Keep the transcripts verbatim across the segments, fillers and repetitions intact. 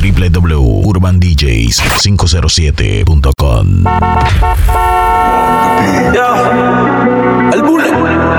w w w punto urban d js cinco cero siete punto com. El bullet.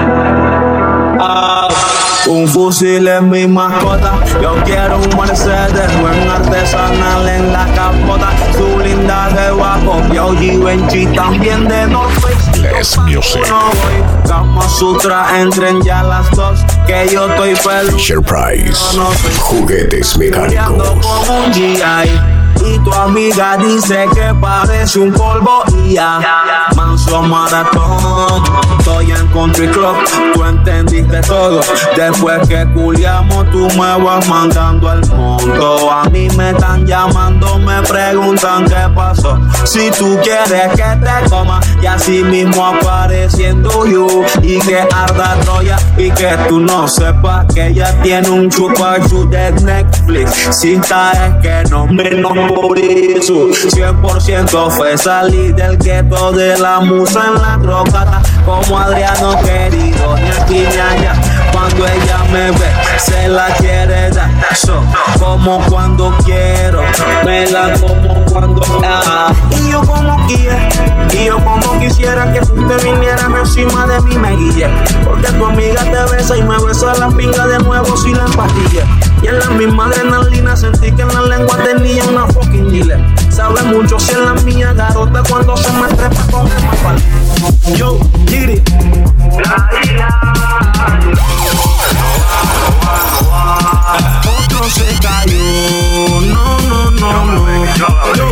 Ah, un fusil es mi mascota. Yo quiero un Mercedes, buen artesanal en la capota. Su linda jeva copió Givenchy también de North Face. Les Music. No voy, Kama Sutra, entren ya las dos, que yo estoy feliz. Fisher Price, no, no soy juguetes mecánicos. con un G I. Y tu amiga dice que parece un polvo y ya. Manso maratón, estoy en Country Club. Tú entendiste todo. Después que culiamos, tú me vas mandando al mundo. A mí me están llamando, me preguntan qué pasó. Si tú quieres que te coma, y así mismo apareciendo you. Y que arda Troya, y que tú no sepas que ella tiene un chupachu de Netflix. Si es que no me no por eso, cien por ciento fue salir del gueto de la musa en la rocata, como Adriano querido, ni aquí ni allá. Cuando ella me ve, se la quiere dar, so, como cuando quiero, me la como cuando ah. Y yo como quiera, y yo como quisiera que tú te vinieras encima de mí, me guille, porque tu amiga te besa y me besa la pinga de nuevo si la empastilla. Y en la misma adrenalina sentí que en la lengua tenía una fucking gile. Sabe mucho si en la mía garota cuando se me trepa con el mapal. Yo, Giri. Otro se cayó. No, no, no, no. Yo.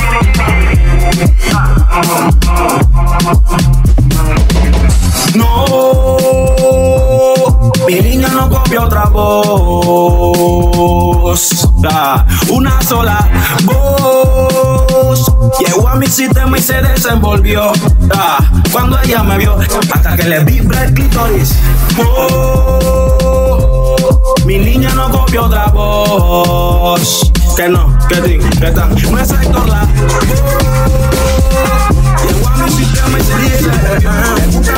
No, mi niña no copia otra voz, ah, una sola voz. Llegó a mi sistema y se desenvolvió, ah, cuando ella me vio, hasta que le vibra el clítoris. Oh, mi niña no copia otra voz. Que no, que ti, que tan, no es Héctor la voz. Llegó a mi sistema y se desenvolvió.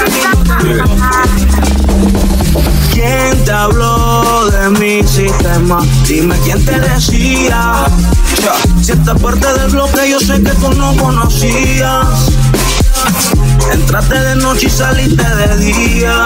¿Quién te habló de mi sistema? Dime quién te decía. Si esta parte del bloque yo sé que tú no conocías. Entraste de noche y saliste de día.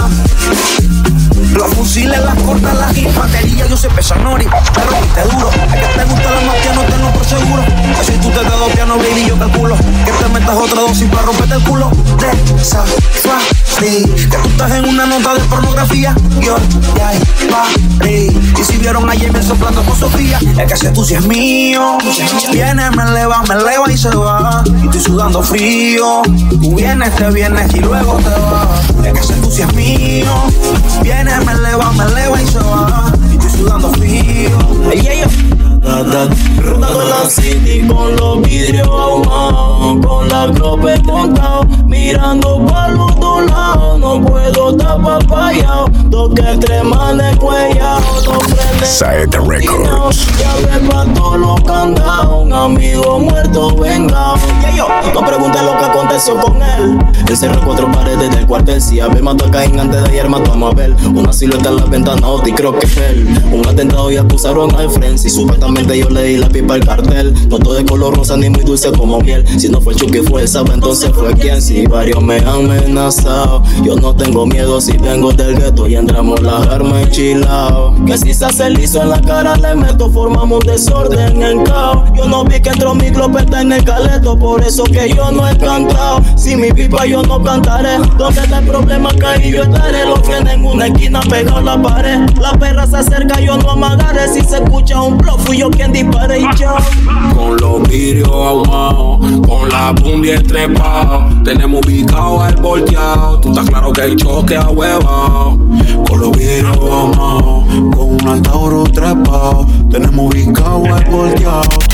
Los fusiles, las cortas, las infanterías, yo soy Pesanori, te rompiste duro. Es que te gusta la mafia, no tengo por seguro. Que si tú te das dos pianos, baby, yo calculo que te metas otra dosis para romperte el culo. De esa fácil, que tú estás en una nota de pornografía. Yo ya hay party. Y si vieron ayer me soplando con Sofía, es que ese tú si es mío. Viene, me eleva, me eleva y se va. Y estoy sudando frío. Tú vienes, te vienes y luego te vas. Es que ese tú si es mío. Viene, me eleva, me eleva y se va. Y estoy sudando frío. Ey, ey, ey. Rondando la city con los vidrios ahumados, con la crope montado, mirando para los otro lado. No puedo estar papayao, toque extrema de cuellao. No prende Saeta Records. Ya ves pa' todos los candados, un amigo muerto vengado. Yeah, yo, no preguntes lo que aconteció con él. Encerró cuatro paredes del cuartel. Si a ver mató a Caín antes de ayer mató a Mabel. Una silueta en la ventana, y creo que es él. Un atentado y acusaron al Frenzy. Supuestamente yo le di la pipa al cartel. No todo de color rosa ni muy dulce como miel. Si no fue el Chucky fue el Saba, entonces fue quien. Si varios me han amenazado, yo no tengo miedo si vengo del gueto y entramos las armas enchilados. Que si se hace liso en la cara le meto, formamos un desorden en caos. Yo no vi que entró mi glopeta en el caleto, por eso que yo no he cantado. Si mi pipa yo no cantaré, donde está el problema caí yo estaré. Lo tienen en una esquina pegado a la pared. La perra se acerca, yo no amagaré. Si se escucha un blow, fui yo quien dispare y chao. Con los vidrios ahumados, con la cumbia trepados, tenemos ubicado al volteado. Tú estás claro que el choque ha huevado. Con los vidrios ahumados, con un altauro trepado, tenemos ubicado al volteado.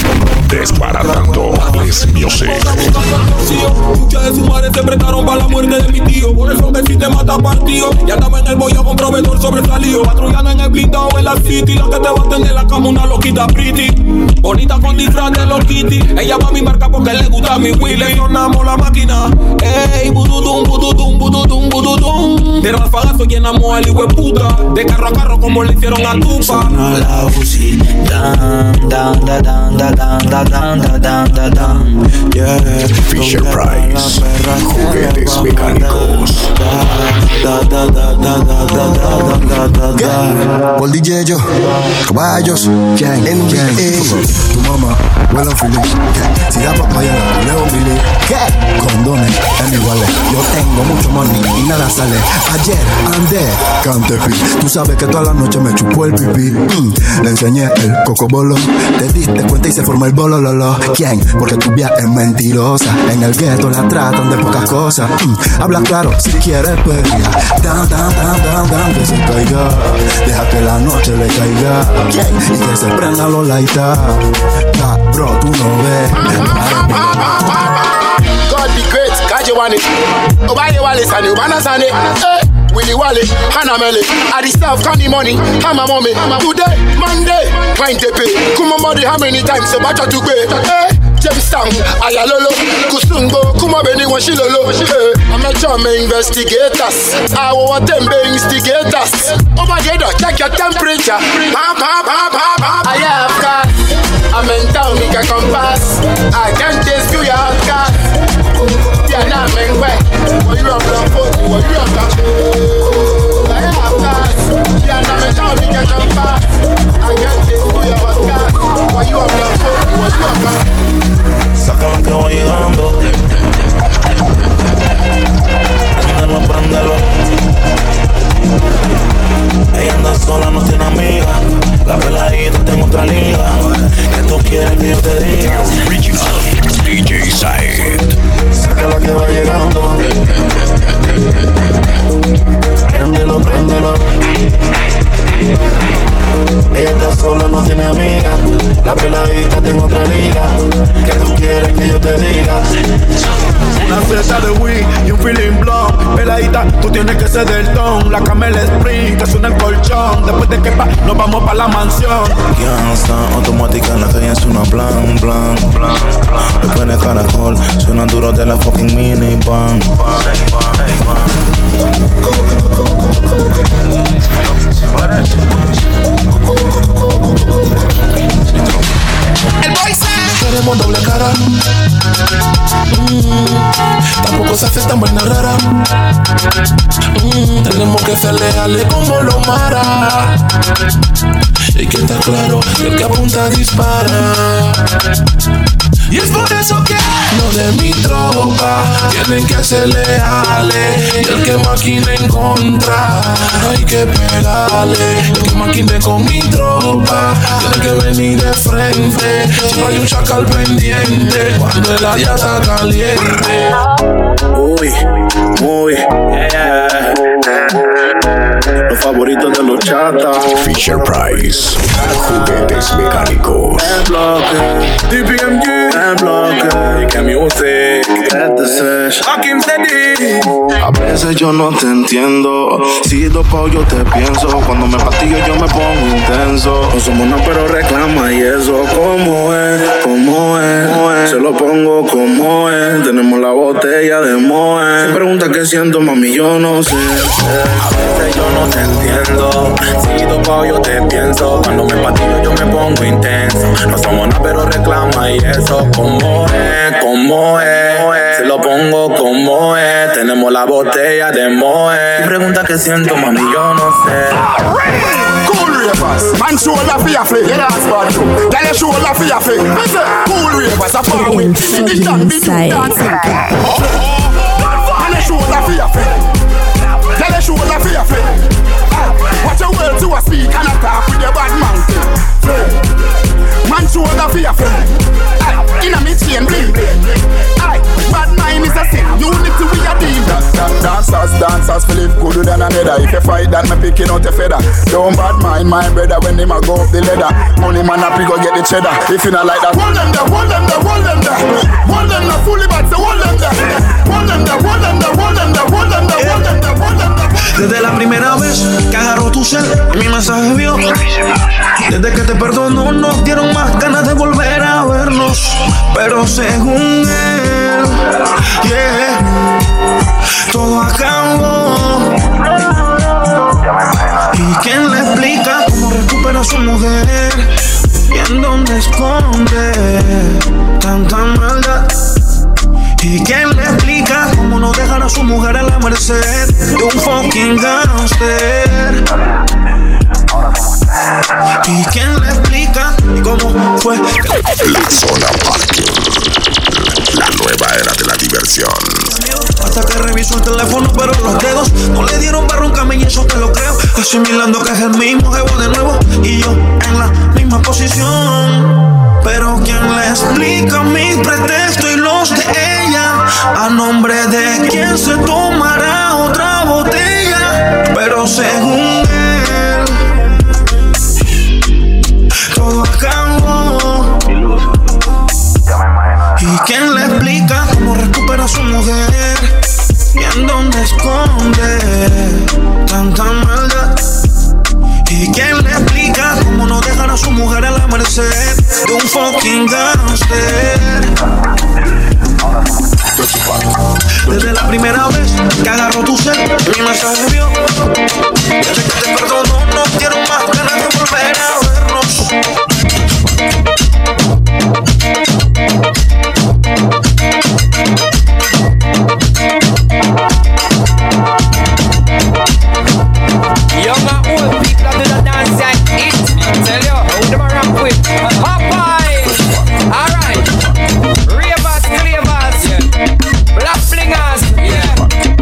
Desbaratando es music. Muchas de sus madres se prestaron para la muerte de mi tío. Por eso que si te mata partido. Ya estaba en el boya con proveedor sobresalido. Patrullando en el blindado en la city. La que te va a tener la cama una loquita pretty. Bonita con disfraz de los kitty. Ella va a mi marca porque le gusta mi Willy. Sonamos la máquina. Ey, bududum, bududum, bududum, bududum. De rafagazo llenamos al hijo de puta. De carro a carro como le hicieron a Tupa. Sonó la U C I. Dan, dan, dan, dan, dan, dan, dan, dan, dan, dan. Yeah. Fisher Price. Juguetes mecánicos. Da, da, da, da, da, da, da, da, da. Por D J yo, caballos, N B A. Tu mamá, huele a feeling. Si da papaya, leo Billy. Condones, en iguales. Yo tengo mucho money y nada sale. Ayer andé, cante pi. Tú sabes que toda la noche me chupó el pipí. Mm. Le enseñé el cocobolo. Te diste cuenta y se formó el bolo, lolo. ¿Quién? Porque tu vieja es mentirosa. En el ghetto la tratan de pocas cosas. Mm. Habla claro si quieres pelear. Dan, dan, dan, dan, dan, que se caiga. Deja que la noche le caiga. ¿Quién? Y que se prenda los lightas. Ah, bro, tú no ves. God be great, God you want it. Obaye wale sani, ubana sani. Eh, Willy Wale, Hannah Mele. I deserve candy money, Hama mommy. Today, Monday, client they pay. Kuma body how many times so bacha to pay. Eh, James Town, Ayalolo, Kusungo, Kuma Beni Washilolo. Eh, I'm a charm investigators. I want them be instigators. Over here, check your temperature. Pa, pa, pa, pa, pa. I have gas. I'm in town, we can compass. I can't taste you, your gas. Yeah, nah, man, where? What you up, love, what you up, love? I have gas. Yeah, nah, man, town, we can compass. I can't taste you, your gas. What you up, love, what you up, love? Sácame que voy llegando. Préndelo, préndelo. Ella anda sola, no tiene amiga. La peladita tengo otra liga. ¿Qué tú quieres que yo te diga? Original D J Said. Sácala que va llegando. Préndelo, préndelo. Ella está sola, no tiene amiga. La peladita tengo otra liga. ¿Qué tú quieres que yo te diga? Una fiesta de weed y un feeling blonde. Peladita, tú tienes que ser del ton. La camela sprint, que suena el colchón. Después de que pa, nos vamos pa' la mansión. Gangsta, automática en la calle es una plan, plan, plan. Después de caracol, suenan duros de la fucking minivan. El boy tenemos doble cara. Mm, tampoco se hace tan buena rara. Mm, tenemos que ser leales como los Mara. Y que está claro que el que apunta dispara. Y es por eso que los de mi tropa tienen que ser leales. Y el que maquine en contra, hay que pegarle. El que maquine con mi tropa tiene que venir de frente. Si hay un chacal pendiente cuando el área está caliente. Uy, muy, yeah. Los favoritos de los chatas. Fisher Price. Juguetes mecánicos. El bloque, D P M G, el bloque, que music, este sesh. Hakim Cedi. A veces yo no te entiendo. Si dopo yo te pienso. Cuando me pastillo yo me pongo intenso. No somos nada pero reclama y eso. ¿Cómo es? ¿Cómo es? Se lo pongo como es. Tenemos la botella de Moe. Se pregunta qué siento, mami, yo no sé. A veces yo no te entiendo. Si dopo yo te pienso. Cuando me pastillo yo me pongo intenso. No somos nada pero reclama y eso. ¿Cómo es? ¿Cómo es? Se lo pongo como es. Tenemos la botella de Moe. Si pregunta qué siento, mami, yo no sé. Cool ravers, man show la fear flick. Yeah, that's bad too. Tell you show la fear flick. Cool ravers, a far away. It done, be do dancing. Man show la fear flick. Tell you show la fear flick. Watch your words you a speak and a talk with your bad mouth. Man show la fear flick. Inna me chain bling bling. Bad mind is a sin. Unity we a deal. Dancers, dancers, feel it good. than another. If you fight that, me picking out a feather. Don't bad mind my brother when him a go up the ladder. Money man up, he go get the cheddar. If you not like that, hold them there, hold them there, hold them there. Hold them there, fully back, so hold them there. Hold them there, hold them there, hold them there, hold them there, hold them there, hold them there. Desde la primera vez que agarró tu cel, mi mensaje vio. Desde que te perdonó, nos dieron más ganas de volver a vernos. Pero según él, yeah, todo acabó. ¿Y quién le explica cómo recupera a su mujer? ¿Y en dónde esconde tanta maldad? ¿Y quién le explica cómo no dejar a su mujer a la merced de un fucking gangster? ¿Y quién le explica y cómo fue? La Zona Parking, la nueva era de la diversión. Hasta que revisó el teléfono, pero los dedos no le dieron para un camino y eso te lo creo. Asimilando que es el mismo jevo de nuevo y yo en la misma posición. Pero ¿quién le explica mis pretextos y los de ella? ¿A nombre de quién se tomará otra botella? Pero según él, todo acabó. ¿Y quién le explica cómo recupera a su mujer? ¿Y en dónde esconde tanta maldad? ¿Y quién le explica cómo no dejar a su mujer a la merced de un fucking gangster? Desde la primera vez que agarró tu cel, mi mensaje vio. Desde que te perdonó, no quiero más ganas de volver a vernos. Young and old people do the dance and eat. Tell you who them a rap with. Popeye. Alright. Ravers, clavers, yeah. Black flingers, yeah.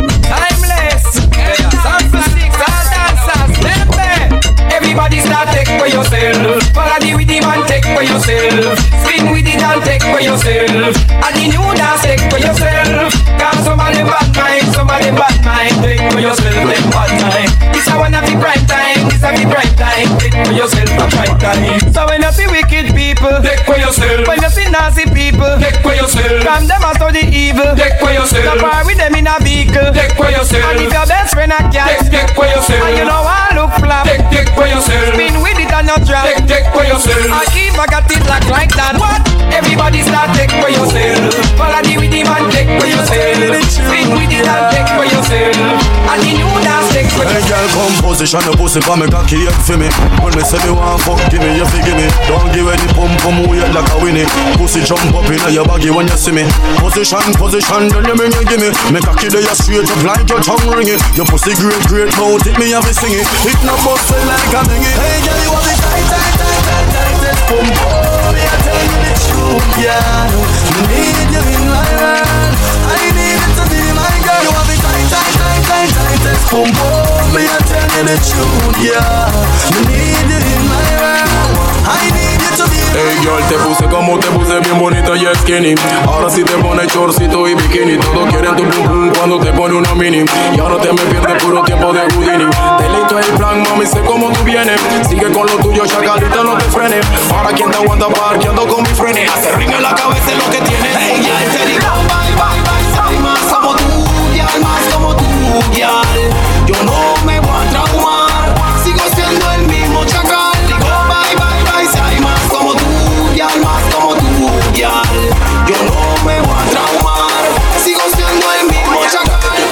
Timeless, yeah. Sound for six, all dancers, them there. Everybody start take for yourself. Follow the rhythm and take for yourself. Spin with it and take for yourself. And the new dance take for yourself. Cause some of them bad mind, some of them bad mind. Take for yourself, them bad mind. This a one of the prime time, this a the prime time. Take for yourself a prime time. So when you see wicked people, take for yourself. When you see nasty people, take for yourself. From them out of the evil, take for yourself. The bar with them in a vehicle, take for yourself. And if your best friend a cat, take, take for yourself. And you know I look flap, take, take for yourself. Spin with it and not drop, take, take for yourself. And if I got it like like that, what? Everybody start take for yourself. Follow the rhythm and take for yourself. Spin with it and take for yourself. And the new dance take for yourself. Hey girl, come position your pussy for me cocky head for me. When me say me want fuck, give me, you fi give me. Don't give any pum pum weird like a winnie. Pussy jump up in your baggy when you see me. Position, position, then you bring it, give me. Me cocky there you straight up like your tongue ringing. Your pussy great, great, mouth it me have it singing. It no bust like a thingy. Hey girl, you have the tight, tight, tight, tight, tightest pum pum. Me I tell you the truth, yeah. Me need you in my world. I need it to be my girl. You have the tight, tight, tight, tight, tightest pum pum. Me I tell you the truth, yeah. Me need you in my world. I need you to be. Hey girl, te puse como te puse bien bonita y skinny. Ahora sí te pone chorcito y bikini. Todos quieren tu pum pum cuando te pone una mini. Y ahora te me pierdes puro tiempo de Houdini. Te listo el plan, mami, sé cómo tú vienes. Sigue con lo tuyo, chacalita, no te frenes. Ahora quien te aguanta parqueando con mi frenes. Hace ring en la cabeza es lo que tienes. Hey girl, te digo bye, bye, bye. Soy más como tú, girl, más como tú, girl. Yo no me voy a traumar. Sigo siendo el mismo chacal. Digo bye, bye, bye. Soy más como tú, girl, más como tú, girl. Yo no me voy a traumar. Sigo siendo el mismo chacal.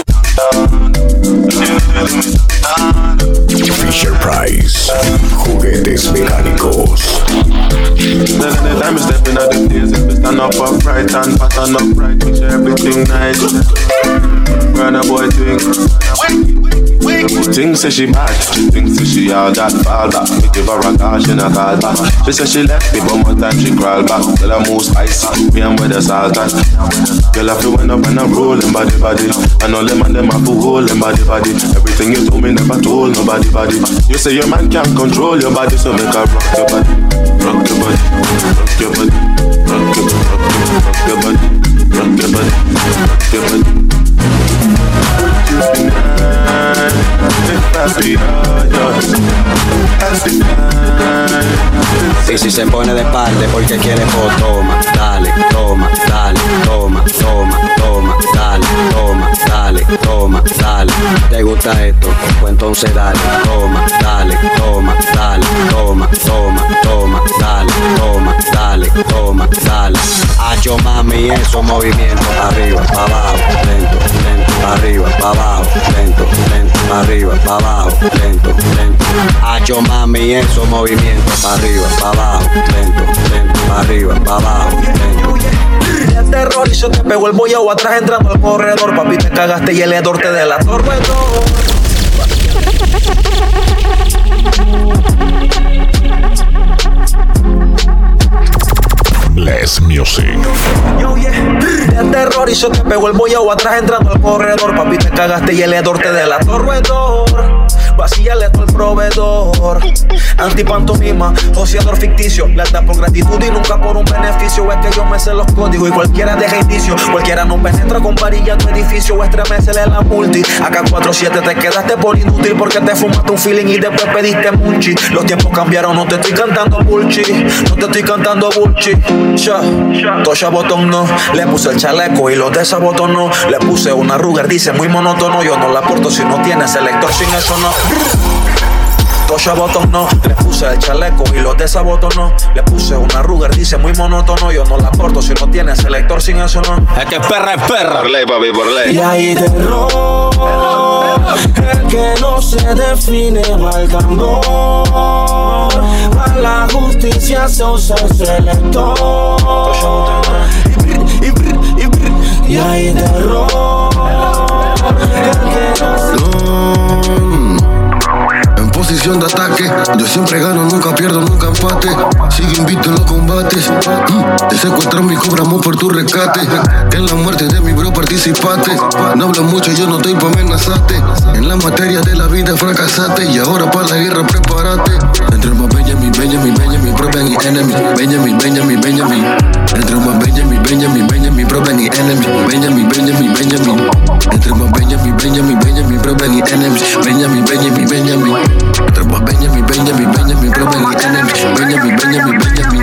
Fisher Price, juguetes mecánicos. The time is stepping out the days. If we stand up upright and pattern upright, make sure everything nice. Run a boy thing. Things say she bad, things say she all that fall back. Me give her a call, she not call back. She say she left me, but more time she crawl back. Tell her move spicy, me and with the salt and girl have to wind up and a roll in body body. And all them and them have to hold in body body. Everything you do me never told nobody body. You say your man can't control your body, so make her rock your body, rock your body, rock your body, rock your body, rock your body, rock your body, rock your body. You be nice. Si se pone de espalda porque quiere, pues toma, dale, toma, dale, toma, toma, toma, dale, toma, dale, toma, dale. ¿Te gusta esto? Pues entonces dale, toma, dale, toma, dale, toma, toma, toma, dale, toma, dale, toma, dale. Hacho mami, esos movimientos, arriba, pa' abajo, lento, lento, arriba, pa' abajo, lento, lento, arriba, pa' abajo, lento, lento. Hacho mami, esos movimientos, pa' arriba, pa' abajo, lento, lento, pa' arriba, pa' abajo, lento. El terror y se te pegó el bollao atrás entrando al corredor. Papi, te cagaste y el hedor te delató. Bless Music. Yo, yeah. El terror y se te pegó el bollao atrás entrando al corredor. Papi, te cagaste y el hedor te delató. Vacíale todo el proveedor. Antipantomima, joseador ficticio. Lealtad por gratitud y nunca por un beneficio. Es que yo me sé los códigos y cualquiera deja indicio. Cualquiera no penetra con varilla en tu edificio o estremecele la multi. Acá cuatro siete te quedaste por inútil porque te fumaste un feeling y después pediste munchi. Los tiempos cambiaron, no te estoy cantando bullshit. No te estoy cantando bullshit. Ya, Tosha botón no. Le puse el chaleco y los de esa botón no. Le puse una Ruger, dice muy monótono. Yo no la aporto si no tiene selector, sin eso no. Tosha botón no, le puse el chaleco y los de esa botón no. Le puse una Ruger, dice muy monótono. Yo no la aporto si no tiene selector, sin eso no. Es que perra es perra. Por ley, papi, por ley. Y ahí terror, el que no se define va al tambor. Para la justicia se usa el selector. Y ahí terror, el que no se... En posición de ataque, yo siempre gano, nunca pierdo, nunca empate. Sigue invicto en los combates. mm, Te secuestran mi cobramos por tu rescate. En la muerte de mi bro participaste. No hablo mucho, yo no estoy pa' amenazarte. En la materia de la vida fracasaste. Y ahora pa' la guerra prepárate. Entre más Benjamin, Benjamin, Benjamin, problem y enemy. Benjamin, Benjamin, Benjamin. Entre más Benjamin, Benjamin, Benjamin, problem y enemy. Benjamin, Benjamin, Benjamin. Entre más Benjamin, Benjamin, Benjamin, problem y enemy. Benjamin, Benjamin, Benjamin. Entre más Benjamin, Benjamin, Benjamin, problem y enemy. Benjamin, Benjamin, Benjamin.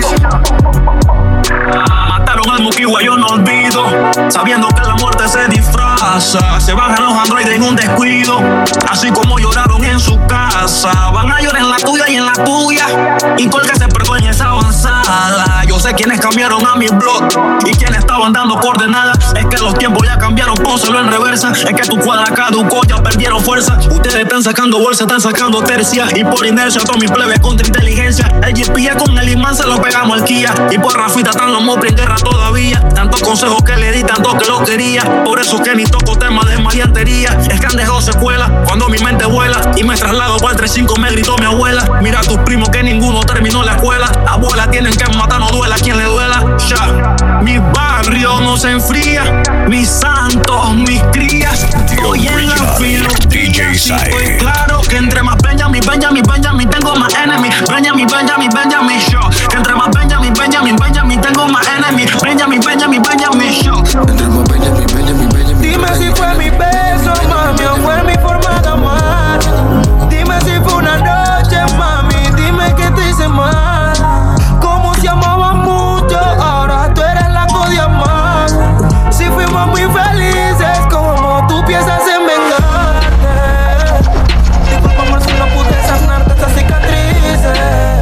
Mataron al Mukiwa, yo no olvido. Sabiendo que la muerte se disfraza. Se bajan los androides en un descuido. Así como lloraron en su casa. Van a llorar en la tuya y en la tuya. Y Colca se perdió en esa avanzada. Yo sé quiénes cambiaron a mi blog y quiénes estaban dando coordenadas. Es que los tiempos ya cambiaron, pónselo en reversa. Es que tu cuadra caducó, ya perdieron fuerza. Ustedes están sacando bolsa, están sacando tercia. Y por inercia todos mis plebes contra inteligencia. El G P S con el imán se lo pegamos al Kia. Y por Rafita están los mopri en guerra todavía. Tantos consejos que le di, tanto que lo quería. Por eso que ni toco temas de maleantería. Es que han dejado secuela cuando mi mente vuela. Y me traslado para el tres cinco, me gritó mi abuela. Mira a tus primos que ninguno terminó la escuela. Abuela tienen que matar, no duela a quien le duela. Ya, mi barrio no se enfría. Mis santos, mis crías. Hoy en la fila D J Sai. Claro que entre más Benjamin, Benjamin, Benjamin tengo más enemy. Benjamin, Benjamin, Benjamin show. Que entre más Benjamin, Benjamin, Benjamin tengo más enemy. Benjamin, Benjamin, Benjamin show. Entre más Benjamin, Benjamin, Benjamin. Dime si fue mi beso, mami, o fue mi forma de amar. Dime si fue una noche, mami, dime que te hice mal. Como si amabas mucho, ahora tú eres la que odias más. Si fuimos muy felices, como tú piensas en vengarte. Disculpa amor si no pude sanarte estas cicatrices.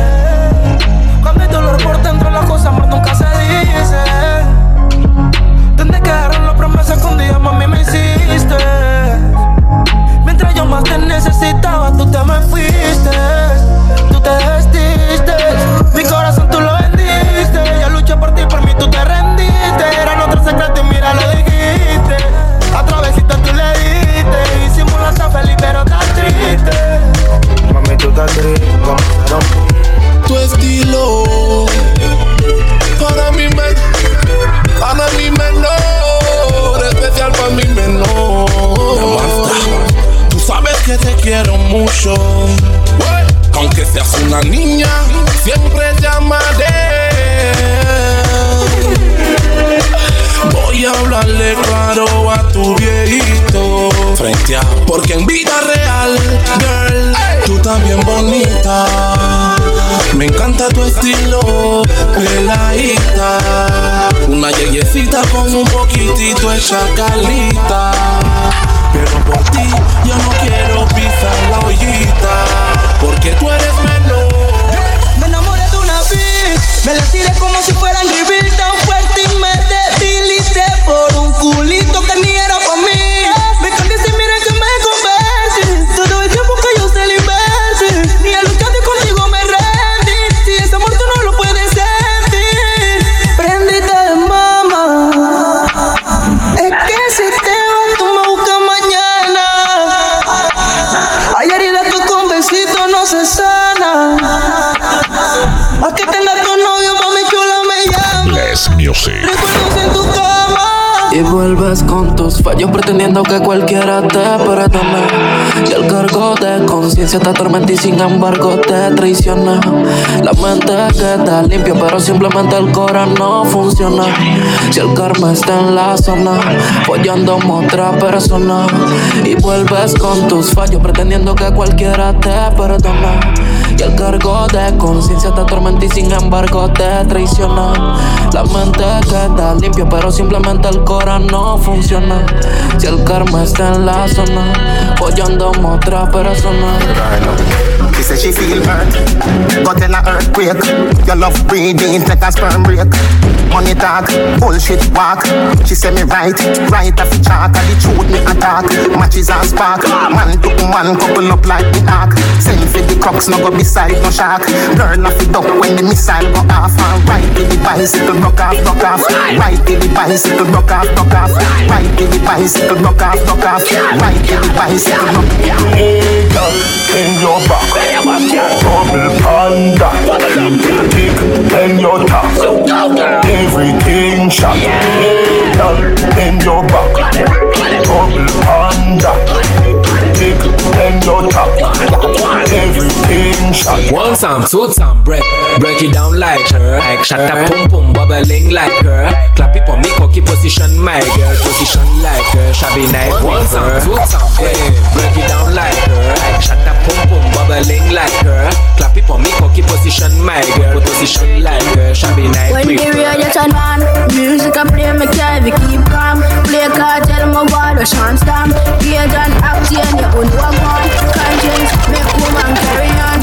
Cuando hay dolor por dentro las cosas más nunca se dicen. Tendré que agarrar la promesa que un día mami me hiciste. Mientras yo más te necesitaba, tú te me fuiste. Tú te vestiste. Mi corazón tú lo vendiste. Yo luché por ti, por mí tú te rendiste. Era nuestro secreto y mira lo dijiste. A travesita tú le diste. Y simulaste feliz pero estás triste. Mami tú estás triste. Tu estilo para mí me, para mí menor, especial para mí menor. Tú sabes que te quiero mucho, aunque seas una niña, siempre te amaré. Voy a hablarle claro a tu viejito frente a, porque en vida real, girl, tú también bonita. Me encanta tu estilo, peladita. Una yeyecita con un poquitito de chacalita. Pero por ti yo no quiero pisar la ollita, porque tú eres menor. Me enamoré de una bitch, me la tiré como si fuera Angry Birds tan fuerte y me debilité por un culito que ni era pa' mí. Me cambiaste, mira que me convertí. Todo el tiempo que yo se liberté, ni a luchar contigo me rendí. Si ese amor tú no lo puedes sentir, prendite de mama. Es que si te vas tú me buscas mañana. Hay heridas que con besitos no se sana. A que tengas tu novio, mami chula, me llama. Les Music. Recuerdos en tu cama. Y vuelves con tus fallos pretendiendo que cualquiera te perdone. Y el cargo de conciencia te atormenta y sin embargo te traiciona. La mente queda limpia pero simplemente el corazón no funciona. Si el karma está en la zona, follando con otra persona. Y vuelves con tus fallos pretendiendo que cualquiera te perdona. Y el cargo de conciencia te atormenta y sin embargo te traiciona. La mente queda limpia pero simplemente el corazón no funciona. Si el karma está en la zona, follando con otra persona. She said she feel hurt, got in a earthquake. Your love breathing, take a sperm break. Money talk, bullshit walk. She say me right, right off the chalk. And the truth me attack, matches and spark. Man to man couple up like the ark. Send for the crooks, no go beside no shark. Girl off the duck when the missile go off. And right till the bicycle broke off, broke off. Right till the bicycle broke off, broke off. Right till the bicycle broke off, broke off. Right till the bicycle broke off. Hey girl, in your back, double panda, kick in your top, everything shot. Hey girl, in your back, double panda, kick in your top, everything shot. One time, two time, break, break it down like her. Like shut up, pum pum, bubbling like her. Clap it for me, cocky position, my girl, position like her. Shabby night, one time, two time, break, break it down like her. Like shut up, pum pum, bubbling like her. Clap it for me, cocky position, my girl, position like her. Shabby night, when the radio turn on, music I play, me can't keep calm. Play card, tell my word, a chance stamp. Gauge and act, and your own walk on. Conscience, make woman carry on.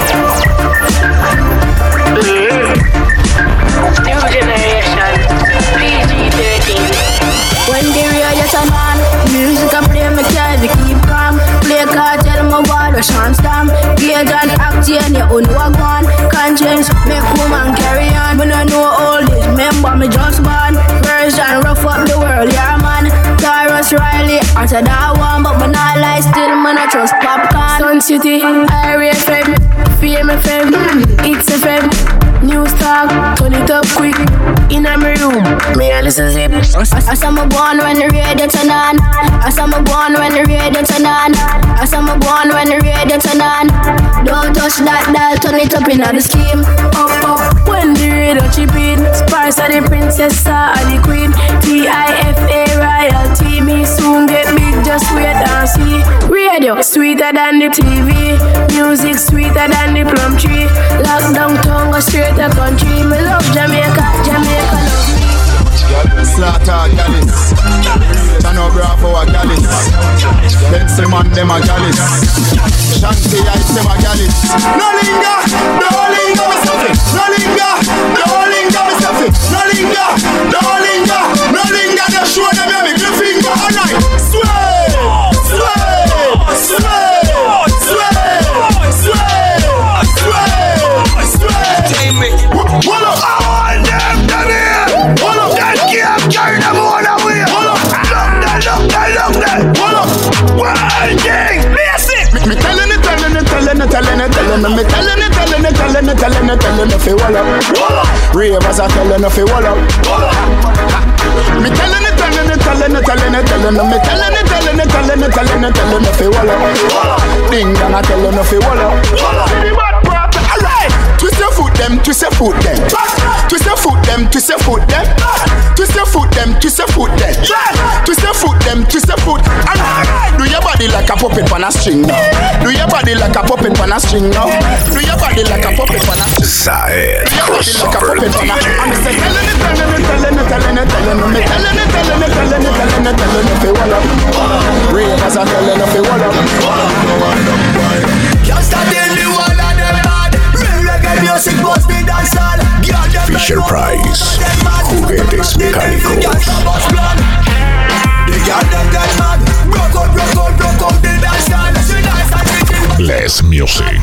New generation, P G thirteen. When the radio turn on, music I play, me can't keep calm. Play card, tell my word, a chance stamp. Gauge and act, and your own walk on. Conscience, make woman carry on. When I know all this, remember me just born. Version rough up the world, yeah man. Tyrus Riley, after that one, but me not lie still, man I trust popcorn. Sun City, Area F M, Fame F M, It's F M, News Talk, turn it up quick. In my room, me a listen zip. I saw me born when the radio turn on. I saw me born when the radio turn on. I saw me born when the radio turn on. Don't touch that dial, turn it up in the scheme. Up, up, when the radio chip in. Spice of the princess, Star of the queen. T I F A royalty. Me soon get big, just wait and see. Radio, sweeter than the T V. Music, sweeter than the plum tree. Lockdown tongue, go straight to country. Me love Jamaica, Jamaica love me. Slaughter Gallis, Chano Bravo a Gallis, Benson man dem a Gallis, Shanti I dem a Gallis. No linger, no linger, me stuffy. No linger, no linger, me stuffy. No linger, no linger, no linger. Just show them your middle finger all night. Sway, sway, sway, sway, sway, sway, sway. Hold up, all them done here. Hold up. Carry them all away. Look there, look there, look there. One thing, basic. Me telling it, telling it, telling it, telling it, telling it. Me telling it, telling it, telling it, telling it, telling it. Fi wall up. Ravers are telling it, fi wall up. Me telling it, telling it, telling it, telling it, telling it. Me telling it, telling it, telling it, telling it, telling it. Fi wall up. Ding dong, I telling it, fi wall up. Alright, twist your foot them, twist your foot them. Twist your foot them, twist your foot them. Twist your foot them, twist your foot them. Twist your foot them, twist your foot. Alright, do your body like a puppet on a string now. Do your body body like a puppet on a string now. Do your body like a puppet on a Saed crossover D J. I'm telling it, telling it, telling it, telling it, telling it, telling it, telling it, telling it, telling it, telling it, feel wall up. Ravers are telling it, feel wall up. Can't start in the wall of them bad. Real reggae music was the dance hall. Fisher Price, juguetes mecánicos. Bless Music.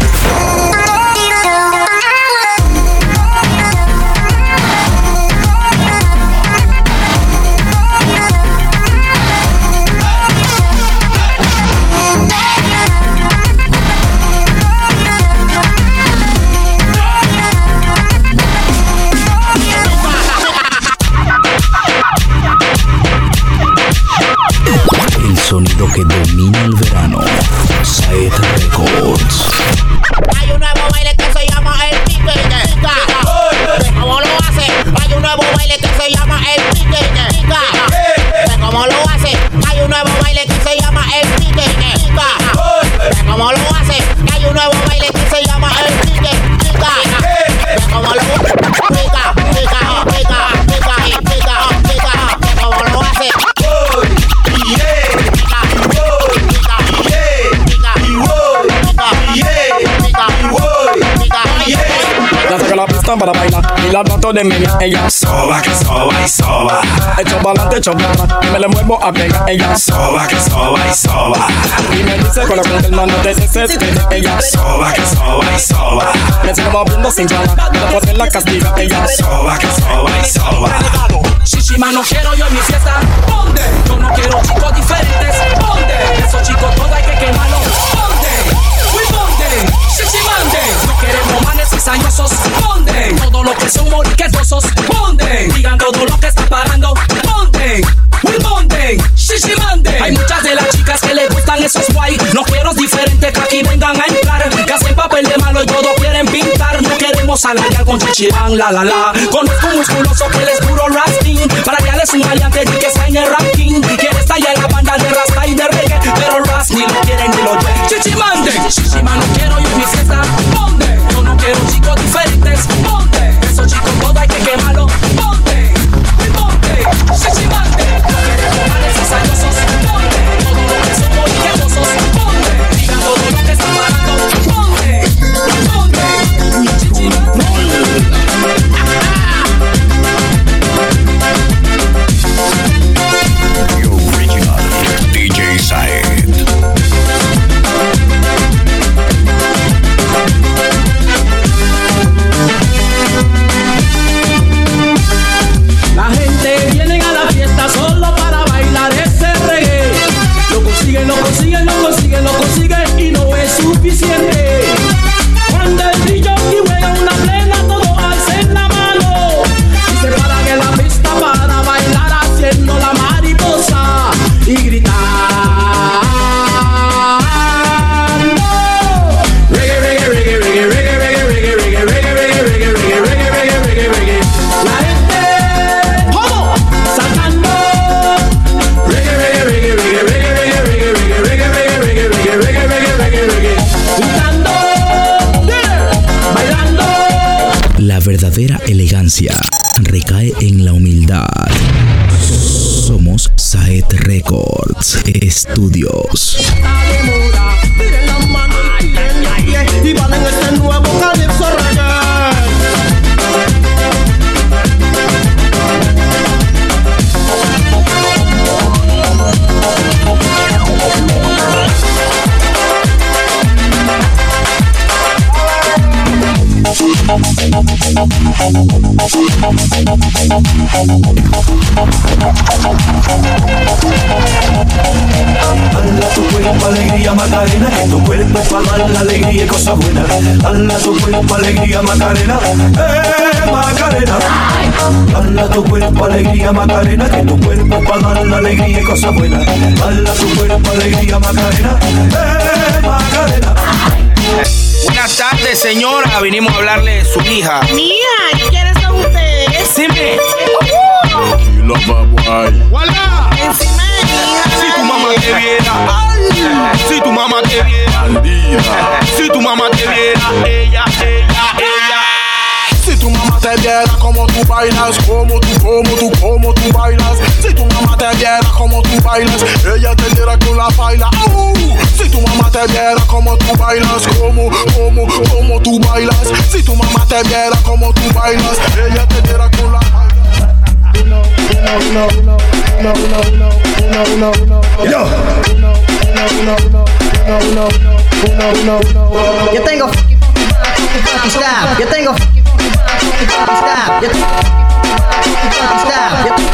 El sonido que domina el verano. Saed Records. Hay un nuevo baile que se llama el pique. ¿Cómo lo hace? Hay un nuevo baile que se llama el pique. ¿Cómo lo hace? Hay un nuevo baile que se llama el pique. ¿Cómo lo hace? Hay un nuevo baile que se llama el pique. ¿Cómo lo hace? Pica, pica, pica, pica, pica, pica. ¿Cómo lo hace? Ya saca la pista para bailar y la trato de media. Ella soba, que soba y soba. Echo pa'lante, echo para y me le muevo a pegar. Ella soba, que soba y soba. Y me dice con la cuenta el mando de ese de ella soba, que soba y soba. Me sigo moviendo sin ganas, después de la castiga. Ella soba, que soba y soba. Shishima no quiero yo en mi fiesta. ¿Dónde? Yo no quiero chicos diferentes. ¿Dónde? Esos chicos todos hay que quemarlos. ¿Dónde? Uy, ¿dónde? Shishimande. No queremos manes cizañosos. ¿Dónde? Todo lo que son moriquetosos. ¿Dónde? Digan todo lo que está parando. ¿Dónde? Uy, ¿dónde? Shishimande. Hay muchas de las chicas que les gustan esos guay. Los cueros diferentes que aquí vengan a entrar. Que hacen papel de malo y todos quieren pintar. No queremos alargar con chichibán, la la la. Conozco un musculoso que les puro rasting. Para reales un aliante y que está en el ranking. Quiere estar ya en la banda de rasta y de reggae. Pero ras ni lo quieren ni lo ven. Chichimande. Chichima no quiero yo en mi fiesta. ¿Dónde? Yo no quiero chicos diferentes. ¿Dónde? Esos chicos todos hay que quemarlos. ¿Dónde? ¿Dónde? Chichimande. No queremos manes cizañosos. ¿Dónde? Todo lo que son moriquetosos. ¿Dónde? Digan todo lo que está parando. ¿Dónde? ¿Dónde? Chichimande. D J Saed. La gente viene a la fiesta solo para bailar ese reggae. Lo consiguen, lo consiguen, lo consiguen, lo consiguen y no es suficiente. Cuando el D J juega una plena, todos alcen la mano y se paran en la pista para bailar haciendo la mariposa y gritar. Reggae, reggae, reggae, reggae, reggae, reggae, reggae, reggae, reggae, reggae, reggae, reggae, reggae, reggae, reggae. La gente, ¿cómo? Saltando. Reggae, reggae, reggae, reggae, reggae, reggae, reggae, reggae, reggae, reggae, reggae, reggae, reggae, reggae, reggae. Gritando, bailando. La verdadera elegancia recae en la humildad. Somos Saed Records Estudios. Tiren la mano y tiren el pie y van en este nuevo calipso reggae. Dala tu cuerpo alegría Macarena, que tu cuerpo es para dar la alegría y cosas buenas. Dala tu cuerpo alegría Macarena, eh Macarena. Dala tu cuerpo alegría Macarena, que tu cuerpo es para dar la alegría y cosas buenas. Dala tu cuerpo alegría Macarena, eh Macarena. Buenas tardes, señora. Vinimos a hablarle de su hija. Mía, ¿y quiénes son ustedes? Sí, me. Y la babuay. ¡Hola! Encima de mi hija. Si tu mamá te viera. Si tu mamá te viera. Al día. mamá te viera, ella, ella, ella. Si tu mamá te viera como tú bailas, como tú, como tú, como tú bailas. Si tu mamá te viera como tú bailas, ella te diera con la baila. Uh, si tu mamá te viera como tú bailas, como, como, como tú bailas. Si tu mamá te viera como tú bailas, ella te diera con la baila. No, no, no, no, no, no, no, no, no, yo. No, no, no, no, no, no, no, no. Yo tengo funky funky style. Yo tengo funky funky style. Yo tengo funky funky style. Yo tengo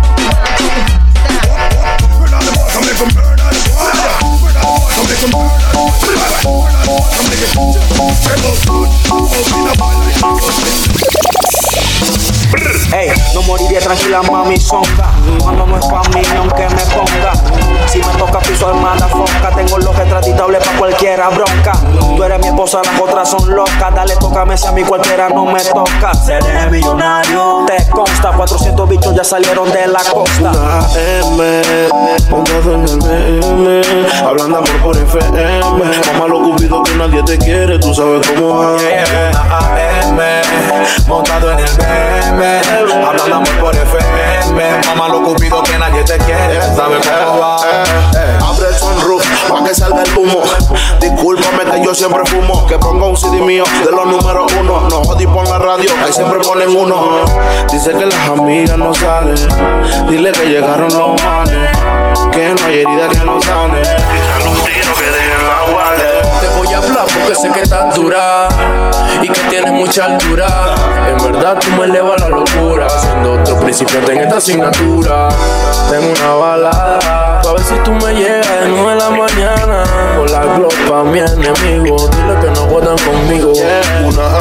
Ey, no moriría tranquila, mami, songa. Cuando no es pa' mí, ni aunque me ponga. Si me toca piso, hermana, foca. Tengo los retratitables pa' cualquiera bronca. Tú eres mi esposa, las otras son locas. Dale, tócame, si a mí cualquiera no me toca. Seré millonario, te consta. cuatrocientos bichos ya salieron de la costa. Una M, montado en el B M, hablando amor por F M. Mamá lo cupido que nadie te quiere, tú sabes cómo es. Una A M, montado en el B M, hablando amor por F M. Mamá lo cupido que nadie te quiere, sabes cómo va. Abre el sunroof pa' que salga el humo. Discúlpame que yo siempre fumo. Que ponga un C D mío de los números uno. No jodí pon la radio, ahí siempre ponen uno. Dice que las amigas no salen. Dile que llegaron los manes. Que no hay herida que no sane. Quizá un tiro que dejen la guardia. Te voy a hablar porque sé que estás dura y que tienes mucha altura. En verdad tú me elevas la locura, siendo otro principiante en esta asignatura. Tengo una balada pa' ver si tú me llegas de nueve de la mañana. Con la Glock pa' mi enemigo, dile que no cuentan conmigo. Una A